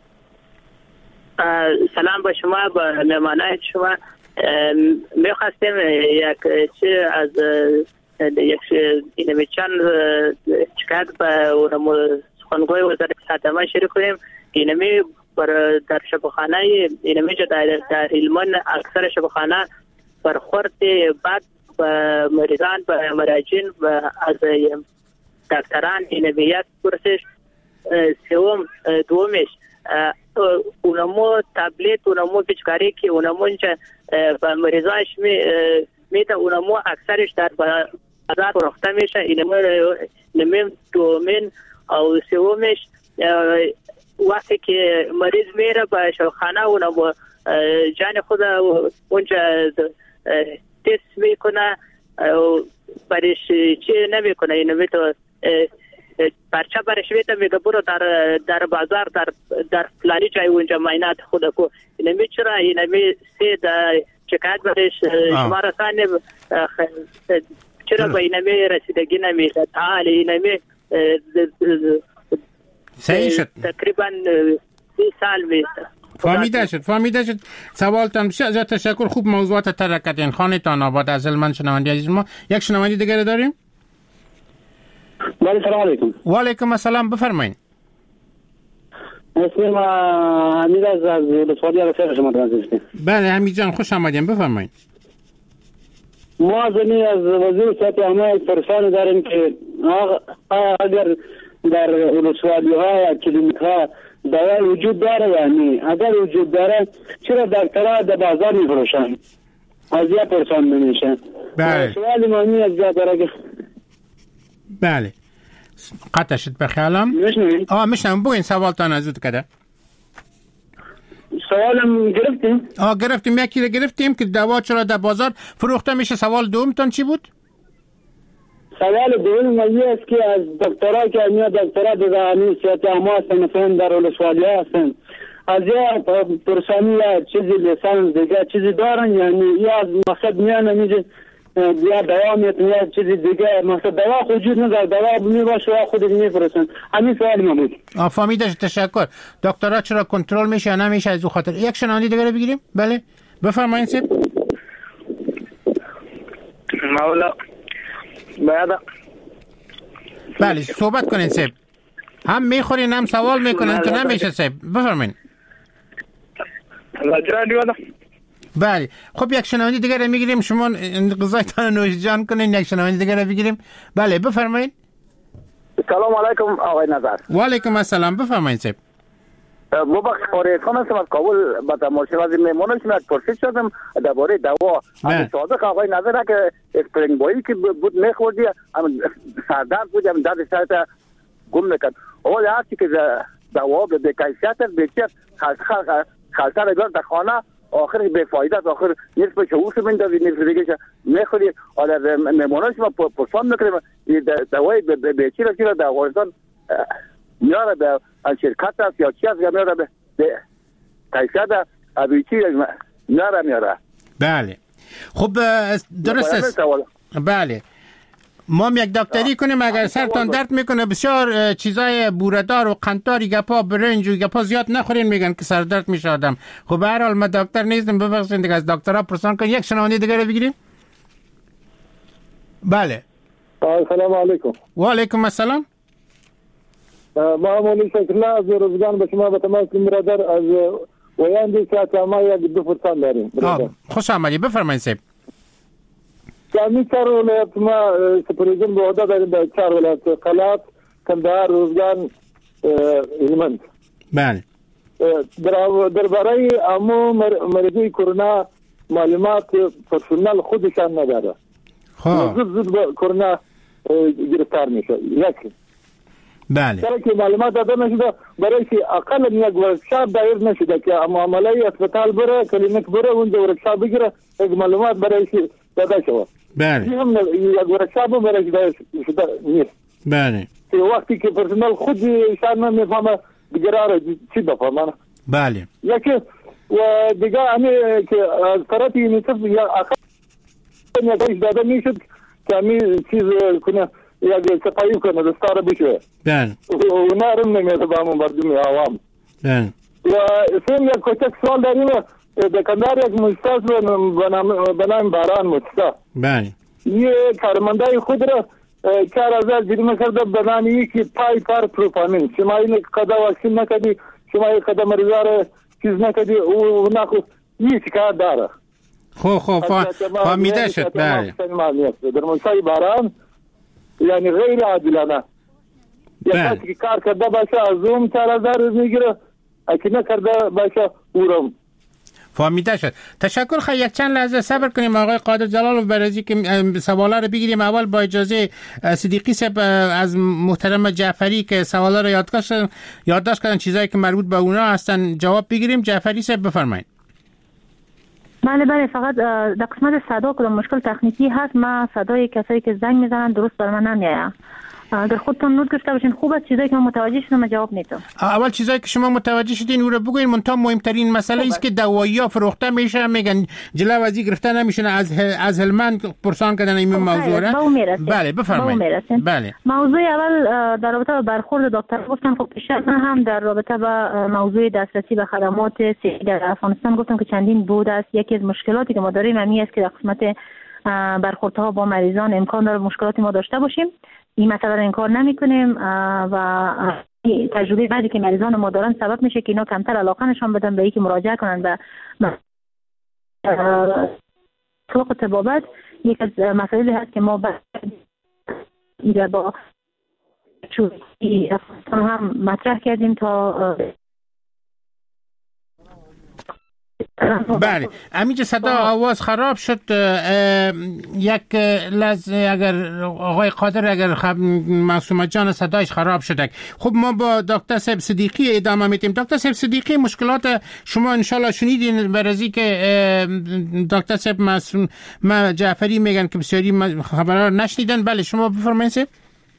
سلام با شما با مهمانان شما. می‌خواستم یک چه از یک اینمی چند شکایت به اونم سخنگوی وزارت صحت عامه شروع کنیم. اینمی بر در شفاخانه اینمی در در هلمند اکثر شفاخانه برخورد بعد به مریضان به مراجعین و از دکتران اینمی یک پرسش سوم دومش اونمو تابلت اونمو پیچکاری که اونمو به مریضانش می میده اونمو اکثرش در بازار فروخته میشه. اینمو نمیم دومین او سومش وقتی که مریض میره به شفاخانه اونمو جان خود اونجا تست میکنه برش چی نمیکنه. اینمو تو پرچه برش میده میگه برو در در بازار در در فلانی جای اونجا معاینات خود کو. اینمی چرا اینمی سه در شکایت برش شما رسانه چرا به اینمی رسیدگی نمیده. تعالی اینمی صحیح شد. تقریبا سی سال میشه. فهمیده شد فهمیده شد. سوالتان بسیار زیاد تشکر. خوب موضوعات طرح کردین. خانتان آباد از هلمند. شنونده عزیز ما یک شنونده دیگر داریم. بله سلام علیکم. و علیکم السلام بفرمایید. اسمم حمید از ولسوالی رفیق شما هستم. بله حمید جان خوش آمدین بفرمایید. ما از وزیر صحت عامه پرسان داریم که اگر در ولسوالی ها کلینیک ها دوا وجود داره یعنی اگر وجود داره چرا دکترها در بازار میفروشن؟ از یا پرسان میشن. بله. سوال مهمی از جا داره. بله قطع شد بخیالم. میشنوید؟ آه میشنم. بگین سوالتان از زود کده. سوالم گرفتیم؟ آه گرفتیم. یکی رو گرفتیم که دوا چرا در بازار فروخته میشه. سوال دومتان چی بود؟ سوال دوم مالی است که از دکترها که میاد دکترها در صحت عامه هستن مثلا در ولسوالی هستن از یا پرسانی یا چیزی لیسانس دیگه چیزی دارن یعنی یا از مقصد میان میگه یا دوا میتونه یا چیزی دیگه مقصد دوا وجود نداره دوا میباشه و خودش میفرستن. همین سوال ما بود. آ فهمیدم. تشکر. دکترها چرا کنترل میشه یا نمیشه از اون خاطر. یک شنونده دیگه بگیریم. بله بفرمایید صاحب. مولا بعد بله صحبت کنین صاحب. هم میخورین هم سوال میکنین تو نمیشه صاحب. بفرمایید. بله خب یک شنونده دیگه رو میگیریم. شما غذایتان نوش جان کنین. یک شنونده دیگه رو بگیریم. بله بفرمایید. سلام علیکم آقای نظر. و علیکم السلام بفرمایید صاحب. مبارک خورید خانم هستم از کابل با تماشا از میمونم شما پرسش شدم درباره دوا. از صادق آقای نظر که اسپرینگ بایی که بود میخوردی سردرد بود هم درد سرت گم میکرد. اول هرچی که دوا به کیفیت بهتر خلطه بیار در خانه آخر به فایده است. آخر نصف شوش میندازی نصف دیگه میخوری. حالا مهماناش ما پرسان میکنیم دوای به چی را چی را در افغانستان میاره به شرکت است یا چی است یا میاره به کیفیت ابی چی میاره میاره. بله خب درست است. بله ما یک دکتری کنیم اگر سرتان درد میکنه بسیار چیزای بوردار و قنددار گپا برنج و گپا زیاد نخورین میگن که سر درد میشه آدم. خب به هر حال ما دکتر نیستم ببخشید دیگه از دکترها پرسان کن. یک شنونده دیگه رو بگیریم. بله السلام علیکم. و علیکم السلام. ما مولی شکرلا از روزگان به شما به تماس برادر از ویاندی که ما یک دو فرصان داریم. خوش آمدید بفرمایید سیب. کامی چهار ولایت ما سپریزن به عهده داریم در چهار ولایت قلات، کندهار، روزگان، هلمند. بله. در درباره امو مریضی کرونا معلومات پرسنل خودشان نداره. خب. زود زود به کرونا گرفتار میشه. یک. بله. چرا که معلومات داده نشده برای که اقل یک ورکشاپ دایر نشده که معامله اسپیتال بره کلینیک بره اونجا ورکشاپ بگیره یک معلومات برای که داده شود. بله. هم یک ورکشاپ برای که شده نیست. بله. که وقتی که پرسنل خود ایشان نمیفهمه بگراره چی بفهمه. بله. یکی و دیگه همی که از طرف یونیسف یا اقل یکیش داده میشد که همی چیز کنه یک صفایی کنه دستاره بشه. بله. و نرم نمیده با همون مردم عوام. بله. و سیم یک کوچک سوال داریم در کندهار یک مؤسسه به نام باران مؤسسه. بله. یه کارمندای خود را چهار هزار جریمه کرده به نام یکی پای کار پروپامین. شما این کدا واکسین نکردی، شما این کدا مریضا را چیز نکردی او نخو یه شکایت داره. خب خب فهمیده شد. بله. در مؤسسه باران یعنی غیر عادلانه. بله. یکی کار کرده باشه از اون چهار هزار میگیره، اگه نکرده باشه اورم. فهمیده شد. تشکر. خیلی یک چند لحظه صبر کنیم آقای قادر جلال و برازی که سوالا رو بگیریم. اول با اجازه صدیقی صاحب از محترم جعفری که سوالا رو یادداشت یادداشت کردن چیزایی که مربوط به اونا هستن جواب بگیریم. جعفری صاحب بفرمایید. بله بله فقط در قسمت صدا کدام مشکل تکنیکی هست. ما صدای کسایی که زنگ میزنن درست بر من نمیاد. اگر خودتون نوت گرفته باشین خوبه. چیزایی که من متوجه شدم من جواب میدم. اول چیزایی که شما متوجه شدین او رو بگوین. منتها مهمترین مسئله است که دوایی‌ها فروخته میشه میگن جلو از این گرفته نمیشن. از از هلمند پرسان کردن این موضوع را. بله بفرمایید. بله. موضوع اول در رابطه با برخورد دکتر گفتم. خب پیشتر من هم در رابطه با موضوع دسترسی به خدمات صحی در افغانستان گفتم که چندین بود است. یکی از مشکلاتی که ما داریم همین است که در قسمت برخوردها با مریضان امکان داره مشکلاتی ما داشته باشیم. این مسئله رو انکار نمی کنیم و تجربه بعدی که مریضان ما دارن سبب میشه که اینا کمتر علاقه نشان بدن به یکی مراجعه کنن و اطلاق طبابت. یک از مسائلی هست که ما با چوبی افغانستان هم مطرح کردیم تا بله. همینجا صدا آواز خراب شد. یک لحظه اگر آقای قادر اگر خب معصومه جان صدایش خراب شده. خب ما با دکتر صاحب صدیقی ادامه میدیم. دکتر صاحب صدیقی مشکلات شما انشالله شنیدین برای که دکتر صاحب معصوم ما جعفری میگن که بسیاری خبرها نشنیدن. بله شما بفرمایید صاحب.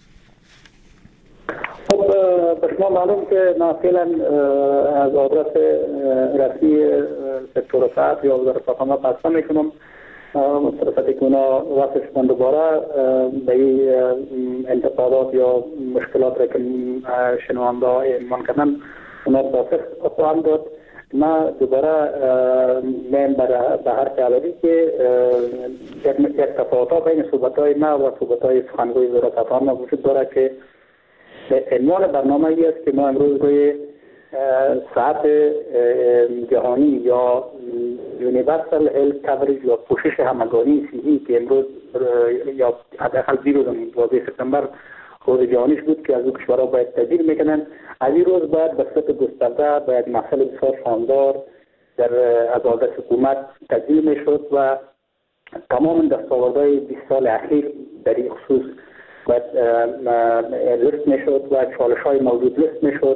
خب به شما معلوم که ما فعلا از آدرس رسمی سکتور صحت یا وزارت صحت قسم میکنم مترفتی که اونا واسه شما دوباره به این انتقادات یا مشکلات را که شنوانده ها ایمان کردن اونا پاسخ خواهم داد. ما دوباره میم به هر تعلیمی که یک تفاوت ها بین صحبت های ما و صحبت های سخنگوی وزارت صحت وجود داره که عنوان برنامه ای است که ما امروز روی صحت جهانی یا یونیورسال هلت کوریج یا پوشش همگانی صحی که امروز یا حداقل دیروز دوازده سپتامبر روز جهانیش بود که از او کشورها باید تجدید میکنن. از این روز باید به صورت گسترده باید مسئله بسیار شاندار در از آدرس حکومت تجدید میشد و تمام دستاوردهای بیست سال اخیر در این خصوص باید لیست میشد و چالش های موجود لیست میشد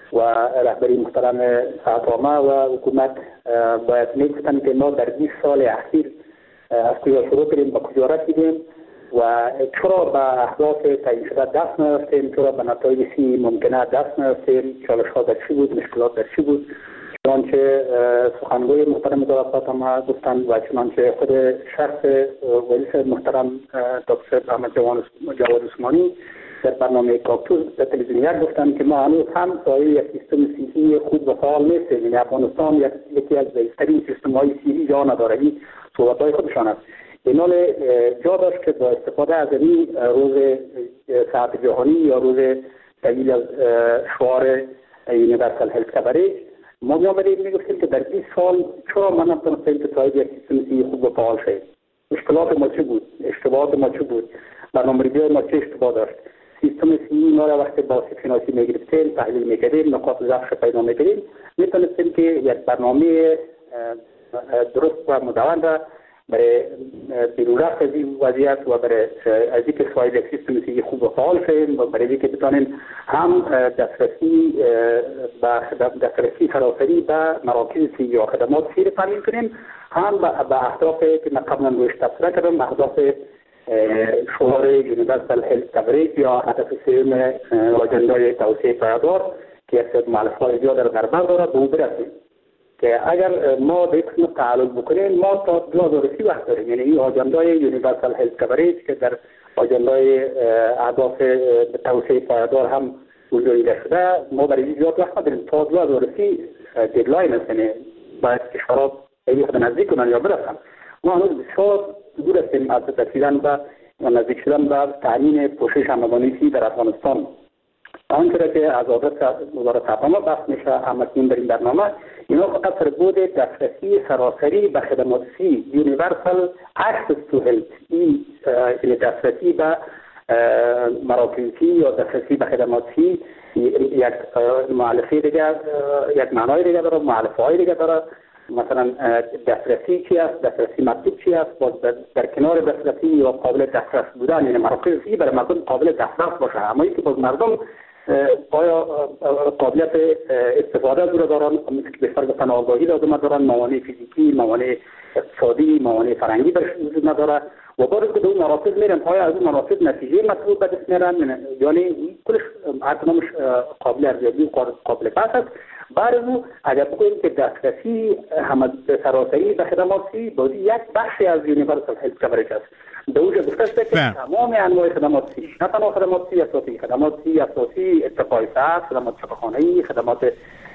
و رهبری محترم ساعتنامه و حکومت باید میگفتن که ما در بیست سال اخیر از کجا شروع کردیم به کجا رسیدیم و چرا به اهداف تعیین شده دست نیافتیم، چرا به نتایج سی ممکنه دست نیافتیم، چالش ها در چی بود، مشکلات در چی بود. چنانچه سخنگوی محترم وزارت ساعتنامه گفتند و چنانچه خود شخص ولی صاحب محترم دکتر احمد جواد عثمانی در برنامه کاکتوس در تلویزیون یک گفتند که ما هنوز هم سایه یک سیستم سیاسی خود و فعال نیستیم. یعنی افغانستان یکی از ضعیف‌ترین سیستم‌های سیاسی جهان دارد. این صحبت‌های خودشان است. این حال جا داشت که با استفاده از این روز ساعت جهانی یا روز تأیید از شعار یونیورسال هلت کاورج ما می‌آمدیم می‌گفتیم که در بیست سال چرا ما نتونستیم که تایید یک سیستم سیاسی خوب و فعال شد. مشکلات ما چه بود؟ اشتباهات ما چه بود؟ برنامه‌ریزی ما چه اشتباه داشت؟ سیستم سیاسی ما را وقتی با شناسی می‌گرفتیم، تحلیل می‌کردیم، نقاط ضعف پیدا می‌کردیم، می‌تونستیم که یک برنامه درست و مدون را برای بیرون رفت از این وضعیت و برای از اینکه ساید یک سیستم سیاسی خوب و فعال شیم و برای اینکه بتانیم هم دسترسی به دسترسی سراسری به مراکز سیاسی یا خدمات سیاسی تامین کنیم، هم به اهداف که من قبلا روش تبصره کردم، اهداف شعار یونیورسال هلت کاورج یا هدف سوم آژندای توسعه پایدار که یک سری مؤلفه‌های زیاد در بر دارد به اون برسیم. که اگر ما به این تعلق بکنیم ما تا دو هزار و سی وقت داریم. یعنی این آژندای یونیورسال هلت کاورج که در آژندای اهداف توسعه پایدار هم وجود شده ما برای این زیاد وقت داریم. تا دو هزار و سی ددلاین است. یعنی باید کشورها به خود نزدیک کنن یا برسن. ما هنوز بسیار دور هستیم از رسیدن به نزدیک شدن به تامین پوشش همگانی در افغانستان. آنچه که از آدرس وزارت ساعتنامه بحث میشه همکنون در این برنامه اینا فقط سر بود دسترسی سراسری به خدمات سی یونیورسال اکسس تو هلت. این دسترسی به مراکز سی یا دسترسی به خدمات سی یک مؤلفه دیگه، یک معنای دیگه داره، مؤلفه های دیگه داره. مثلا دسترسی چی است، دسترسی مطلوب چی است، باز در کنار دسترسی یا قابل دسترس بودن، یعنی مراکز سی برای مردم قابل دسترس باشه، اما اینکه باز مردم آیا قابلیت استفاده از رو دارن، مثل که بهتر گفتن آگاهی لازم دارن، موانع فیزیکی، موانع اقتصادی، موانع فرهنگی برش وجود نداره و بعد که به اون مراکز میرن آیا از اون مراکز نتیجه مطلوب به دست میارن، یعنی کلش اکنامش قابل ارزیابی و قابل بحث است. بعد از اون اگر بگوییم که دسترسی همه سراسری به خدمات سی بازی یک بخشی از یونیورسال هلت کاورج است. به اوجه گفته است که تمام انواع خدمات سی، نه تنها خدمات سی اساسی، خدمات سی اساسی ارتقای صحت، خدمات شفاخانه‌ای، خدمات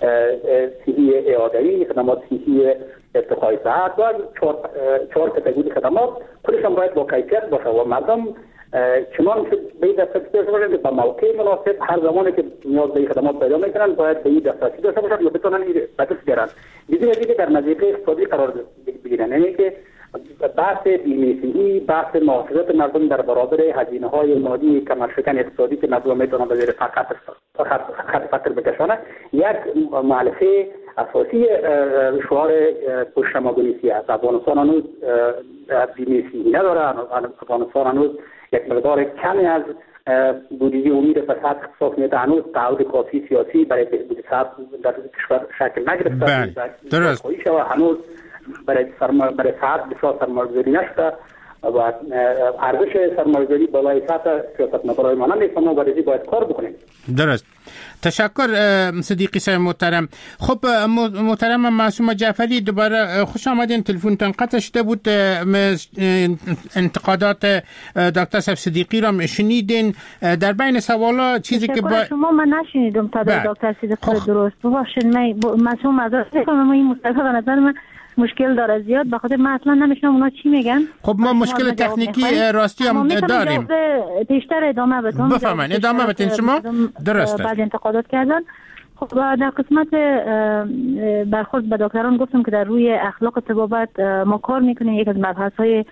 صحی اعاده‌ای، خدمات صحی ارتقای صحت و چهار چهار کاتگوری خدمات کلش هم باید با کیفیت باشه و مردم چنان که به این دسترسی داشته باشند به موقع مناسب هر زمانی که نیاز به این خدمات پیدا میکنن باید به این دسترسی داشته باشند یا بتونن این به دست بیارن. بدون از اینکه در مضیقه اقتصادی قرار بگیرن، یعنی که بحث بیمه صحی، بحث محافظت مردم در برابر هزینه های مالی کمرشکن اقتصادی که مردم میتونن به زیر خط فقر بکشانه یک مؤلفه اساسی شعار پشت همگانی سیاسی است. افغانستان هنوز بیمه صحی نداره، افغانستان هنوز یک مقدار کمی از بودجه امید به سطح اختصاص میده، هنوز تعهد کافی سیاسی برای بهبود صحت در کشور شکل نگرفته. درست. هنوز برای سرمایه برای صحت بسیار سرمایه‌گذاری نشده و ارزش سرمایه‌گذاری بالای سطح سیاستمدارای ما نمیشه. ما برای باید کار بکنیم. درست. تشکر صدیقی صاحب محترم. خب محترم معصومه جعفری دوباره خوش آمدین. تلفنتون قطع شده بود. انتقادات دکتر صاحب صدیقی را شنیدین. در بین سوالا چیزی که با شما من نشنیدم تا دکتر صدیقی درست. ببخشید من معصوم معذرت می‌خوام، این مصطفی به نظر من مشکل داره زیاد، بخاطر من اصلا نمیشنم اونا چی میگن. خب ما مشکل تکنیکی راستی هم داریم. بیشتر ادامه بدم. بفرمایید ادامه بدین شما. درسته. بعد انتقادات کردن. خب در قسمت برخورد به دکتران گفتم که در روی اخلاق طبابت ما کار میکنیم. یک از مبحث های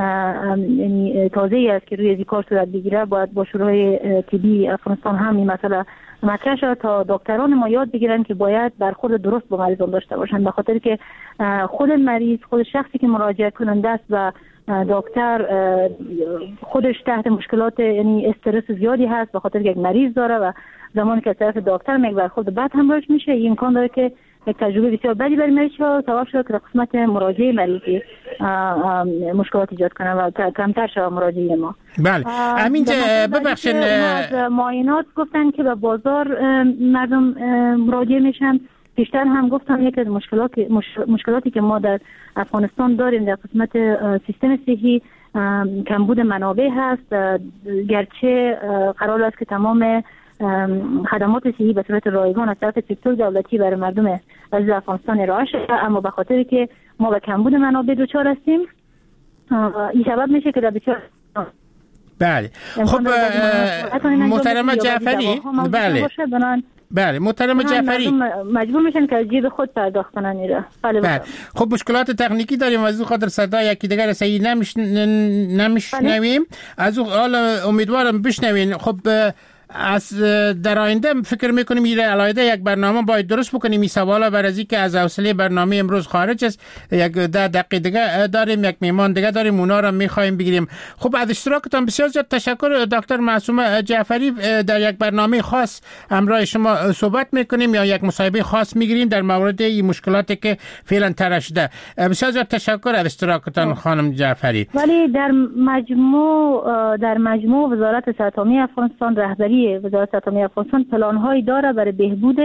یعنی تازه‌ای است که روی این کار صورت بگیره. باید با شورای طبی افغانستان هم این مسئله مطرح شد تا دکتران ما یاد بگیرن که باید برخورد درست با مریضان داشته باشن، به خاطر که خود مریض، خود شخصی که مراجعه کننده است و دکتر خودش تحت مشکلات یعنی استرس زیادی هست به خاطر یک مریض داره و زمانی که از طرف دکتر میگه برخورد بد همراهش میشه، این امکان داره که یک تجربه بسیار بدی برای مریض شه، سبب شده که در قسمت مراجعه مریضی مشکلات ایجاد کنه و کمتر شود مراجعه ما. بله همین ببخشید از معاینات گفتن که به بازار مردم مراجعه میشن. بیشتر هم گفتم یک از مشکلاتی مشکلاتی که ما در افغانستان داریم در قسمت سیستم صحی کمبود منابع هست، گرچه قرار است که تمام خدمات صحی به صورت رایگان از طرف سکتور دولتی برای مردم عزیز افغانستان ارائه شده، اما به خاطر که ما به کمبود منابع دچار هستیم این سبب میشه که در بسیار بله خب محترم جعفری بله بله محترم جعفری مجبور میشن که از جیب خود پرداخت کنن ایره. بله بله خب مشکلات تکنیکی داریم از اون خاطر صدا یکی دیگر صحیح نمیش نمیشنویم از اون حالا امیدوارم بشنوین. خب از در آینده فکر میکنیم میره علایده یک برنامه باید درست بکنیم این سوالا بر از اینکه از حوصله برنامه امروز خارج است. یک ده دقیقه دیگه داریم، یک میمان دیگه داریم، اونا رو میخوایم بگیریم. خب از اشتراکتان بسیار زیاد تشکر دکتر معصومه جعفری. در یک برنامه خاص همراه شما صحبت میکنیم یا یک مصاحبه خاص میگیریم در مورد این مشکلاتی که فعلا طرح شده. بسیار زیاد تشکر از اشتراکتان خانم جعفری. ولی در مجموع در مجموع وزارت صحت عامه افغانستان رهبری وزارت صحت عامه افغانستان پلان‌هایی داره برای بهبود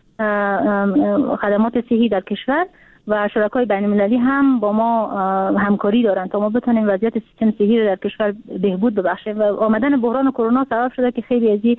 خدمات صحی در کشور و شرکای بین‌المللی هم با ما همکاری دارن تا ما بتونیم وضعیت سیستم صحی رو در کشور بهبود ببخشیم. و آمدن بحران کرونا سبب شده که خیلی از این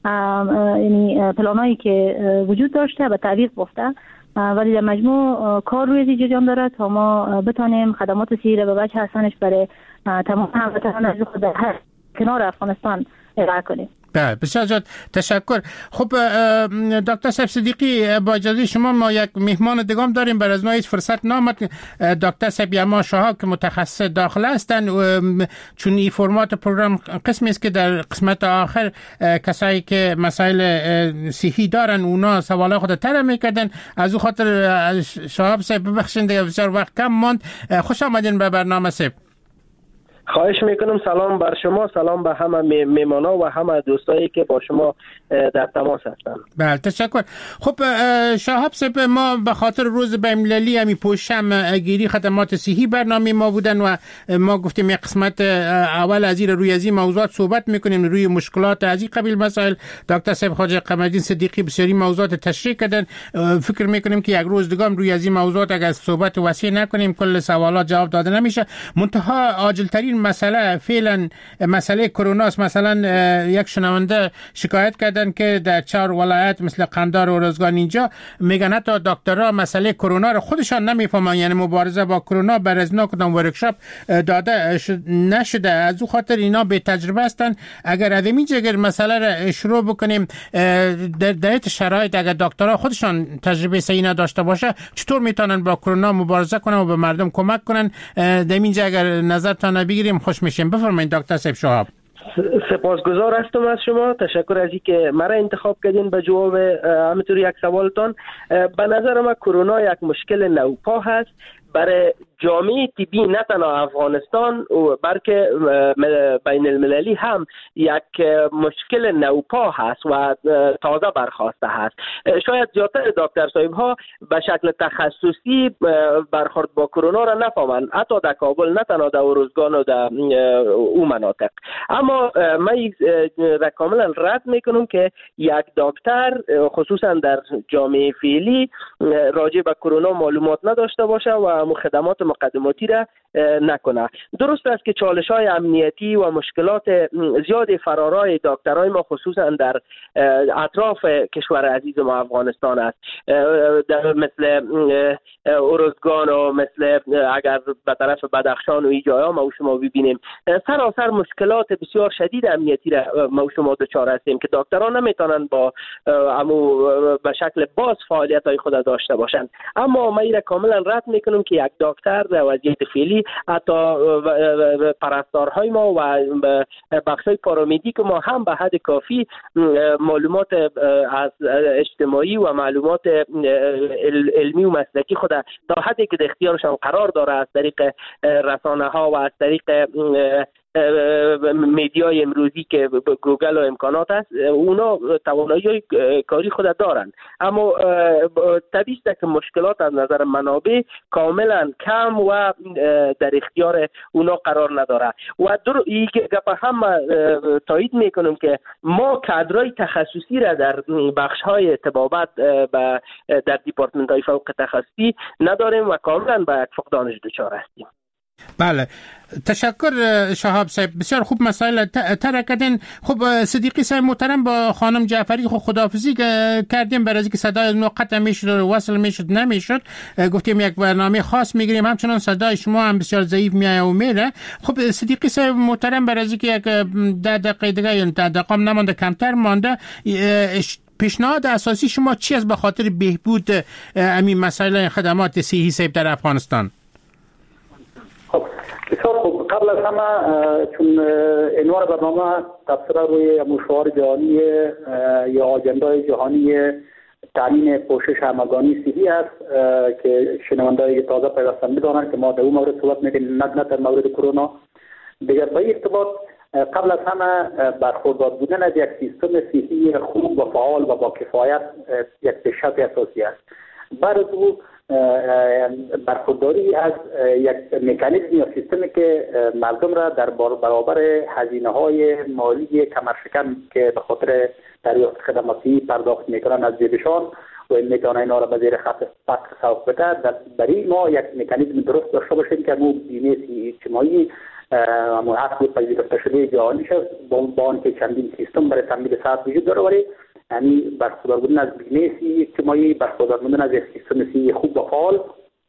یعنی پلان‌هایی که وجود داشته و تعویق بیفته، ولی در مجموع کار روی این جریان داره تا ما بتونیم خدمات صحی رو به وجه حسنش برای تمام هموطنان عزیز خود در هر کنار افغانستان ارائه کنیم. بسیار زیاد تشکر. خب دکتر صاحب صدیقی با اجازه شما ما یک مهمان دیگه داریم، بر از ما هیچ فرصت نامد. دکتر صاحب یما شهاب که متخصص داخله هستند، چون این فرمات پروگرام قسمی است که در قسمت آخر کسایی که مسائل صحی دارن اونا سوال خود طرح میکردن. از او خاطر شهاب صاحب ببخشید دیگه بسیار وقت کم ماند. خوش آمدین به برنامه صاحب. خواهش میکنم. سلام بر شما، سلام به همه میمانا و همه دوستایی که با شما در تماس هستن. بله تشکر. خب شهاب صاحب ما به خاطر روز بین‌المللی همی پوشم گیری خدمات صحی برنامه ما بودن و ما گفتیم یک قسمت اول از این روی از این موضوعات صحبت میکنیم، روی مشکلات از این قبیل مسائل. دکتر صاحب خواجه قمرالدین صدیقی بسیاری موضوعات تشریح کردن. فکر میکنیم که یک روز دیگه روی از این موضوعات اگر صحبت وسیع نکنیم کل سوالات جواب داده نمیشه. منتها عاجل ترین مسئله فعلا مسئله کرونا است. مثلا یک شنونده شکایت کردن که در چهار ولایت مثل قندهار و ارزگان اینجا میگن حتی دکترها مسئله کرونا رو خودشان نمیفهمن، یعنی مبارزه با کرونا بر از اینا کدام ورکشاپ داده نشده. از او خاطر اینا به تجربه هستن. اگر از این جگر مسئله رو شروع بکنیم در در شرایط اگر دکترها خودشان تجربه صحیح نداشته باشه چطور میتونن با کرونا مبارزه کنن و به مردم کمک کنن؟ در اینجا اگر نظرتان بگیریم خوش میشیم. بفرمایید دکتر صاحب شهاب. سپاسگزار هستم از شما. تشکر از اینکه مرا انتخاب کردین به جواب همینطور یک سوالتان. به نظر من کرونا یک مشکل نوپا هست برای جامعه طبی نه تنها افغانستان بلکه بین المللی هم یک مشکل نوپا هست و تازه برخاسته هست. شاید زیادتر دکتر صاحب ها به شکل تخصصی برخورد با کرونا را نفهمند، حتی در کابل نه تنها در ارزگان و در او مناطق. اما من را کاملا رد میکنم که یک دکتر خصوصا در جامعه فعلی راجع به کرونا معلومات نداشته باشه و خدمات مقدماتی را نکنه. درست است که چالش های امنیتی و مشکلات زیاد فرارای دکترای ما خصوصا در اطراف کشور عزیز ما افغانستان است، مثل ارزگان و مثل اگر به طرف بدخشان و این جاها ما شما ببینیم سراسر مشکلات بسیار شدید امنیتی را ما شما دچار هستیم که دکتران نمیتونن با امو به شکل باز فعالیت های خود داشته باشند. اما ما را کاملا رد میکنم که یک دکتر در وضعیت فعلی، حتی پرستارهای ما و بخشای پارامیدیک ما هم به حد کافی معلومات از اجتماعی و معلومات علمی و مسلکی خود تا حدی که در اختیارشان قرار داره از طریق رسانه ها و از طریق میدیای امروزی که گوگل و امکانات است، اونا توانایی کاری خود دارند، اما طبیعی است که مشکلات از نظر منابع کاملا کم و در اختیار اونا قرار نداره. و در این گپ هم تایید میکنم که ما کادرای تخصصی را در بخش های طبابت در دیپارتمنت های فوق تخصصی نداریم و کاملا به یک فقدانش دچار هستیم. بله، تشکر شهاب صاحب، بسیار خوب مسائل طرح کردین. خب صدیقی صاحب محترم، با خانم جعفری خب خداحافظی کردیم برای اینکه صدای ما قطع میشد و وصل میشد نمیشد، گفتیم یک برنامه خاص میگیریم، همچنان صدای شما هم بسیار ضعیف میاد و میره. خب صدیقی صاحب محترم، برای اینکه یک ده دقیقه دیگه یا ده دقیقه نمانده، کمتر مانده، پیشنهاد اساسی شما چی است به خاطر بهبود همین مسائل خدمات صحی صاحب در افغانستان؟ بسیار خوب. قبل از همه چون عنوان برنامه تبصره روی مشاور جهانی یا آجندای جهانی تامین پوشش همگانی صحی است که شنونده‌های تازه پیوستن بدانند که ما در اون مورد صحبت می‌کنیم، نه در مورد کرونا. دیگر به ارتباط قبل از همه برخوردار بودن از یک سیستم صحی خوب و فعال و با کفایت یک پیشرفت اساسی است. بعد از او برخورداری از یک مکانیزم یا سیستمی که مردم را در برابر هزینه های مالی کمرشکن که به خاطر دریافت خدماتی پرداخت میکنن از جیبشان و این میتونه اینا را به زیر خط فقر سوق بده، برای ما یک مکانیزم درست داشته باشیم که مو بیمه اجتماعی محقق پذیرفته شده جهانی شد، با آنکه چندین سیستم برای تامین صحت وجود داره، ولی یعنی برخوردار بودن از بیمه اجتماعی، برخوردار بودن از یک سیستم صحی خوب و فعال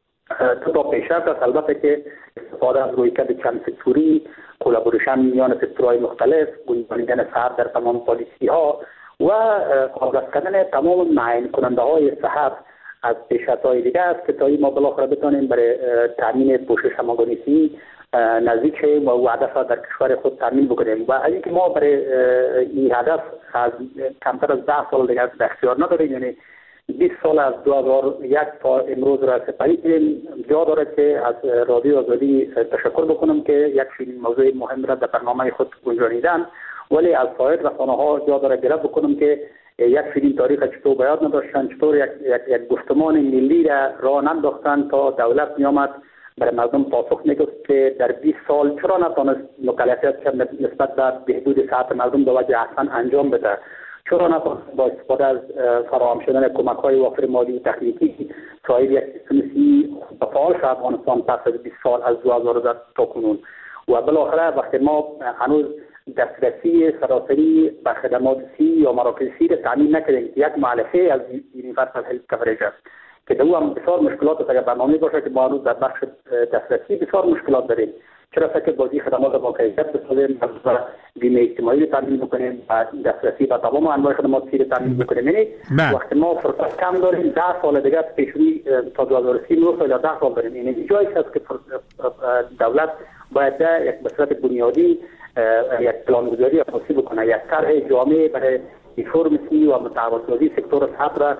تا پیشرفت است. البته که استفاده از رویکرد چند سکتوری، کلابوریشن میان سکتورهای مختلف، گنجانیدن صحت در تمام پالیسی ها و آغاز کردن تمام معین کننده های صحت از پیشرفت های دیگه است که تا این ما بالاخره بتانیم برای تامین پوشش همگانی صحی نزدیک شیم و هدف را در کشور خود تامین بکنیم. و از اینکه ما برای این هدف از کمتر از ده سال دیگه در اختیار نداریم، یعنی بیست سال از دو هزار و یک تا امروز را سپری کنیم، جا داره که از رادیو آزادی تشکر بکنم که یک چنین موضوع مهم را در برنامه خود گنجانیدن، ولی از سایر رسانه‌ها جا داره گله بکنم که یک چنین تاریخ چطور بیاد نداشتن، چطور یک, یک, یک گفتمان ملی را راه ننداختن تا دولت میامد برای مردم پاسخ میگفت که در بیست سال چرا نتونست مکلفیت نسبت به بهبود صحت مردم به وجه احسن انجام بده، چرا نتونست با استفاده از فراهم شدن کمک های وافر مالی و تکنیکی صاحب یک سیستم صحی فعال شد افغانستان پس از بیست سال از دو هزار تا کنون. و بالاخره وقتی ما هنوز دسترسی سراسری به خدمات صحی یا مراکز صحی را تامین نکردیم، یک معلفه از یونیورسال هلت کوریج است که در او هم بسیار مشکلات اگر برنامه باشه که ما هنوز در بخش دسترسی بسیار مشکلات داریم، چرا که بازی خدمات با کیفیت بسازیم و بیمه اجتماعی رو تامین بکنیم و دسترسی به تمام انواع خدمات صحی رو تامین بکنیم. یعنی وقتی ما فرصت کم داریم، ده سال دیگه پیشروی تا دو هزار و سی نه سال یا ده سال داریم، یعنی جایی است که دولت باید یک به صورت بنیادی یک پلانگذاری اساسی بکنه، یک طرح جامع برای ریفرم صحی و متحول‌سازی سکتور صحت را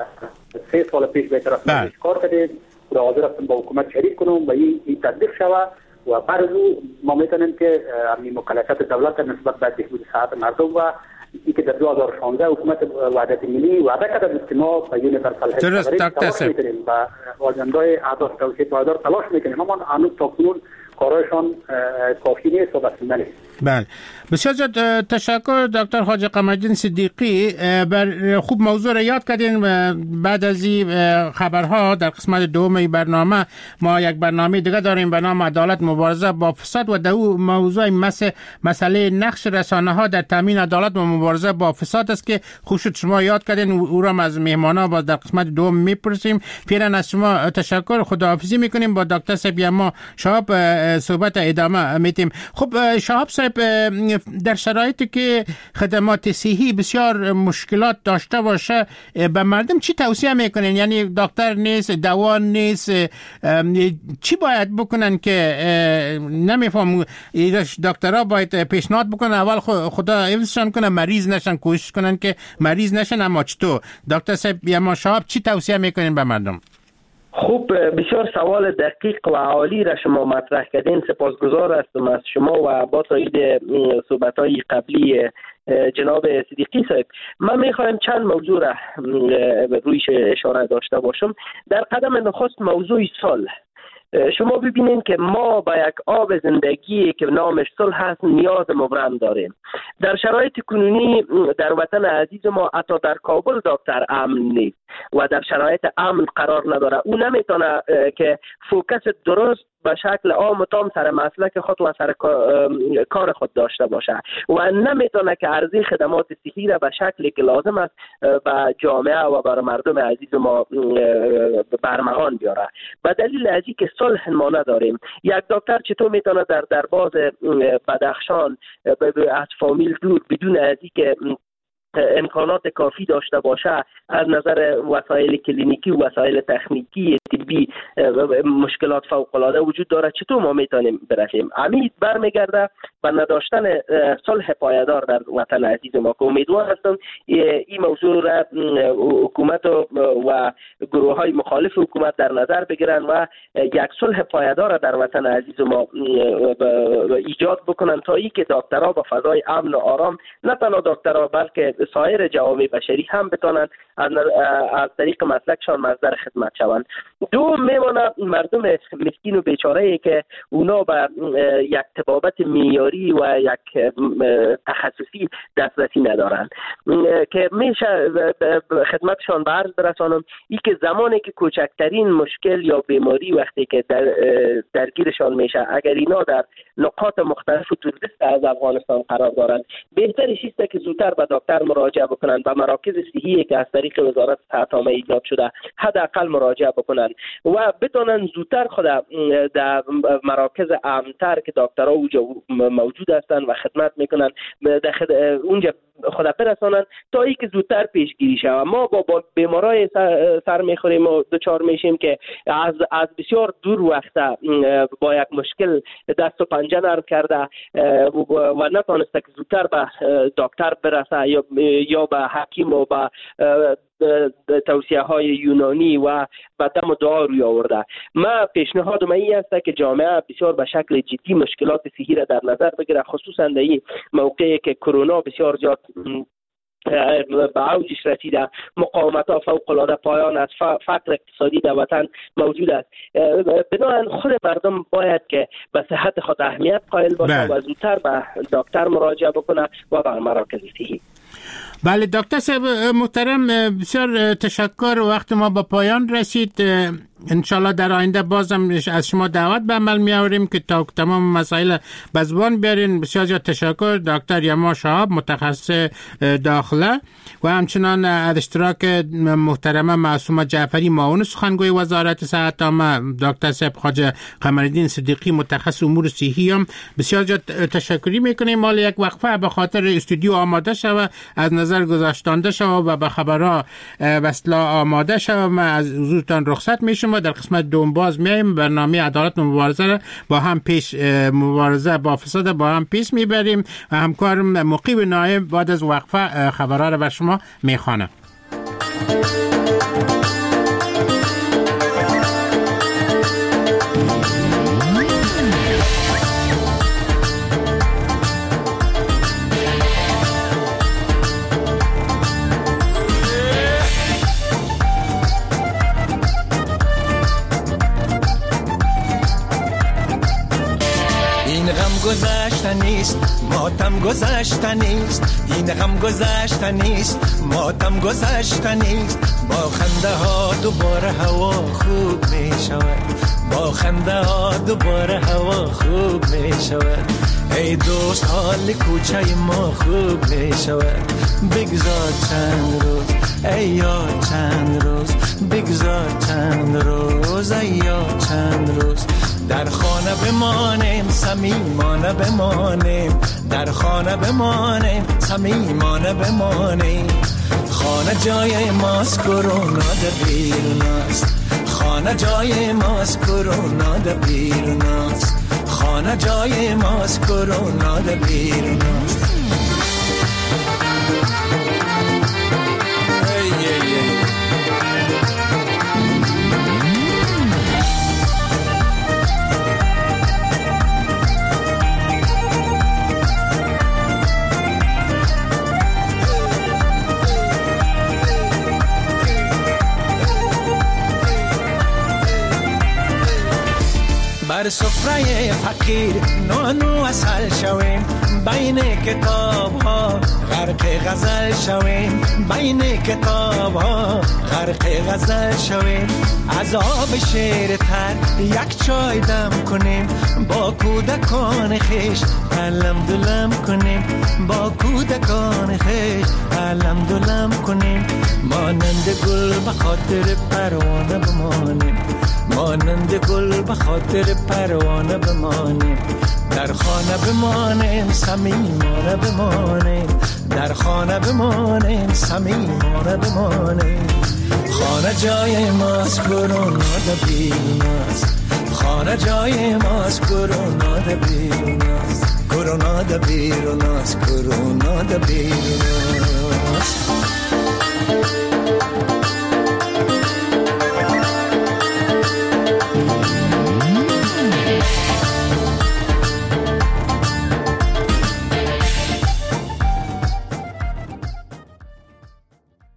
سه سال پیش به طرف کار کرده و حاضر هستم با حکومت شریک کنم و این تطبیق شود و بعد ما میتونیم که همین مکلفیت دولت نسبت به بهبود صحت مردم و این که در دو هزار و شانزده حکومت وحدت ملی وعده کرده است که ما به یونیورسال هلت تلاش میکنیم و آجندای اهداف توسعه پایدار تلاش میکنیم، اما هنوز تاکنون کارایشان کافی نیست و بسنده نیست. بله، بسیار زیاد تشکر دکتر حاجی قمرالدین صدیقی، بر خوب موضوع را یاد کردین. بعد از این خبرها در قسمت دوم برنامه ما یک برنامه دیگه داریم به نام عدالت مبارزه با فساد و در اون موضوع مثل مسئله نقش رسانه ها در تامین عدالت و مبارزه با فساد است که خوب شد شما یاد کردین، او را از مهمانا باز در قسمت دوم میپرسیم. فعلا از شما تشکر، خداحافظی میکنیم. با دکتر صاحب ما شهاب صحبت ادامه میتیم. خب شهاب صاحب، صاحب در شرایطی که خدمات صحی بسیار مشکلات داشته باشه به مردم چی توصیه میکنین؟ یعنی دکتر نیست، دوا نیست، چی باید بکنن که نمیفهم دکترها باید پیشنهاد بکنن اول خدا حفظشان کنه مریض نشن، کوشش کنن که مریض نشن، اما چطور؟ دکتر صاحب یما شهاب چی توصیه میکنین به مردم؟ خوب، بسیار سوال دقیق و عالی را شما مطرح کردین. سپاسگزار هستم از شما و با تایید صحبت‌های قبلی جناب صدیقی صاحب. من میخوایم چند موضوع را رویش اشاره داشته باشم. در قدم نخست موضوع صلح. شما ببینید که ما با یک آب زندگی که نامش صلح هست نیاز مبرم داریم. در شرایط کنونی در وطن عزیز ما حتی در کابل دکتر امن نیست و در شرایط امن قرار نداره. او نمیتونه که فوکس درست به شکل عام و تام سر مسلک خود و سر کار خود داشته باشه و نمیتونه که عرضه خدمات صحی را به شکلی که لازم است به جامعه و بر مردم عزیز ما برمهان بیاره. به دلیل از اینکه صلح ما نداریم، یک دکتر چطور میتونه در درباز بدخشان از فامیل دور بدون از اینکه امکانات کافی داشته باشه از نظر وسایل کلینیکی و وسایل تکنیکی طبی مشکلات فوق العاده وجود داره، چطور ما میتونیم برسیم؟ امید برمیگرده به نداشتن صلح پایدار در وطن عزیز ما که امیدوار هستم این موضوع را حکومت و گروه های مخالف حکومت در نظر بگیرن و یک صلح پایدار در وطن عزیز ما ایجاد بکنن تا ای که دکترها با فضای امن و آرام، نه تنها دکترها بلکه سایر جوامع بشری هم بتونن از, از طریق مسلکشان مصدر خدمت شوند. دو میمونه مردم مسکین و بیچاره ای که اونا به یک طبابت معیاری و یک تخصصی دسترسی ندارن که میشه خدمتشان به عرض برسانم ای که زمانی که کوچکترین مشکل یا بیماری وقتی که در درگیرشان میشه، اگر اینا در نقاط مختلف و دوردست از افغانستان قرار دارن، بهترش است که زودتر به دکتر مراجعه بکنن، به مراکز صحی که از طریق وزارت صحت عامه ایجاد شده حداقل مراجعه بکنن و بتونن زودتر خود در مراکز امن‌تر که دکترها اونجا موجود هستن و خدمت میکنن خد... اونجا خود برسانن تا ای که زودتر پیشگیری شه. ما با, با بیمارای سر, سر میخوریم و دچار میشیم که از از بسیار دور وقته با یک مشکل دست و پنجه نرم کرده و نتونسته که زودتر به دکتر برسه یا یا به حکیم و به توصیه های یونانی و به دم و دعا روی آورده. من پیشنهادم این است که جامعه بسیار به شکل جدی مشکلات صحی را در نظر بگیره، خصوصا در این موقعی که کرونا بسیار زیاد به اوجش رسیده، مقاومت ها فوق العاده پایان است، فقر اقتصادی در وطن موجود است. بنابراین خود مردم باید که به صحت خود اهمیت قائل باشه و زودتر به دکتر مراجعه بکنه و به مراکز صحی. بله دکتر صاحب محترم، بسیار تشکر. وقت ما با پایان رسید. انشالله در آینده بازم از شما دعوت به عمل می آوریم که تا تمام مسائل به زبان بیارین. بسیار زیاد تشکر دکتر یما شهاب، متخصص داخله، و همچنان از اشتراک محترمه معصومه جعفری، معاون سخنگوی وزارت صحت عامه، دکتر صاحب خواجه قمرالدین صدیقی، متخصص امور صحی هم بسیار زیاد تشکری میکنیم. مال یک وقفه به خاطر استودیو آماده شوه، از نظر گذاشتنده شوه و به خبرها وصلا آماده شوه. ما از حضورتان رخصت میشم و در قسمت دوم باز میایم. برنامه عدالت و مبارزه با هم پیش مبارزه با فساد با هم پیش میبریم و همکارم مقیب نایب بعد از وقفه خبرها را بر شما میخوانه. گذشته نیست، ماتم گذشته نیست، این غم گذشته نیست، ماتم گذشته نیست. با خنده ها دوباره هوا خوب می شود، با خنده ها دوباره هوا خوب می شود. ای دوست حال کوچه ما خوب می شود. بگذار چند روز ای یاد، چند روز بگذار چند روز ای یاد، چند روز در خانه بمانیم صمیمانه بمانیم در خانه بمانیم صمیمانه بمانیم خانه جای ماست کرونا در بیرون است خانه جای ماست کرونا در بیرون است خانه جای ماست کرونا در بیرون است بر سفره فقیر نانو اصل شویم بین کتاب ها غرق غزل شویم بین کتاب ها غرق غزل شویم از آب شیر تر یک چای دم کنیم با کودکان خیش علم دلم کنیم با کودکان خیش علم دلم کنیم مانند گل به خاطر پروانه بمانیم مانند گل به خاطر پروانه بمانیم در خانه بمانیم صمیمانه بمانیم در خانه بمانیم صمیمانه بمانیم خانه جای ماست کرونا در بیرون است خانه جای ماست کرونا در بیرون است کرونا در بیرون است کرونا در بیرون است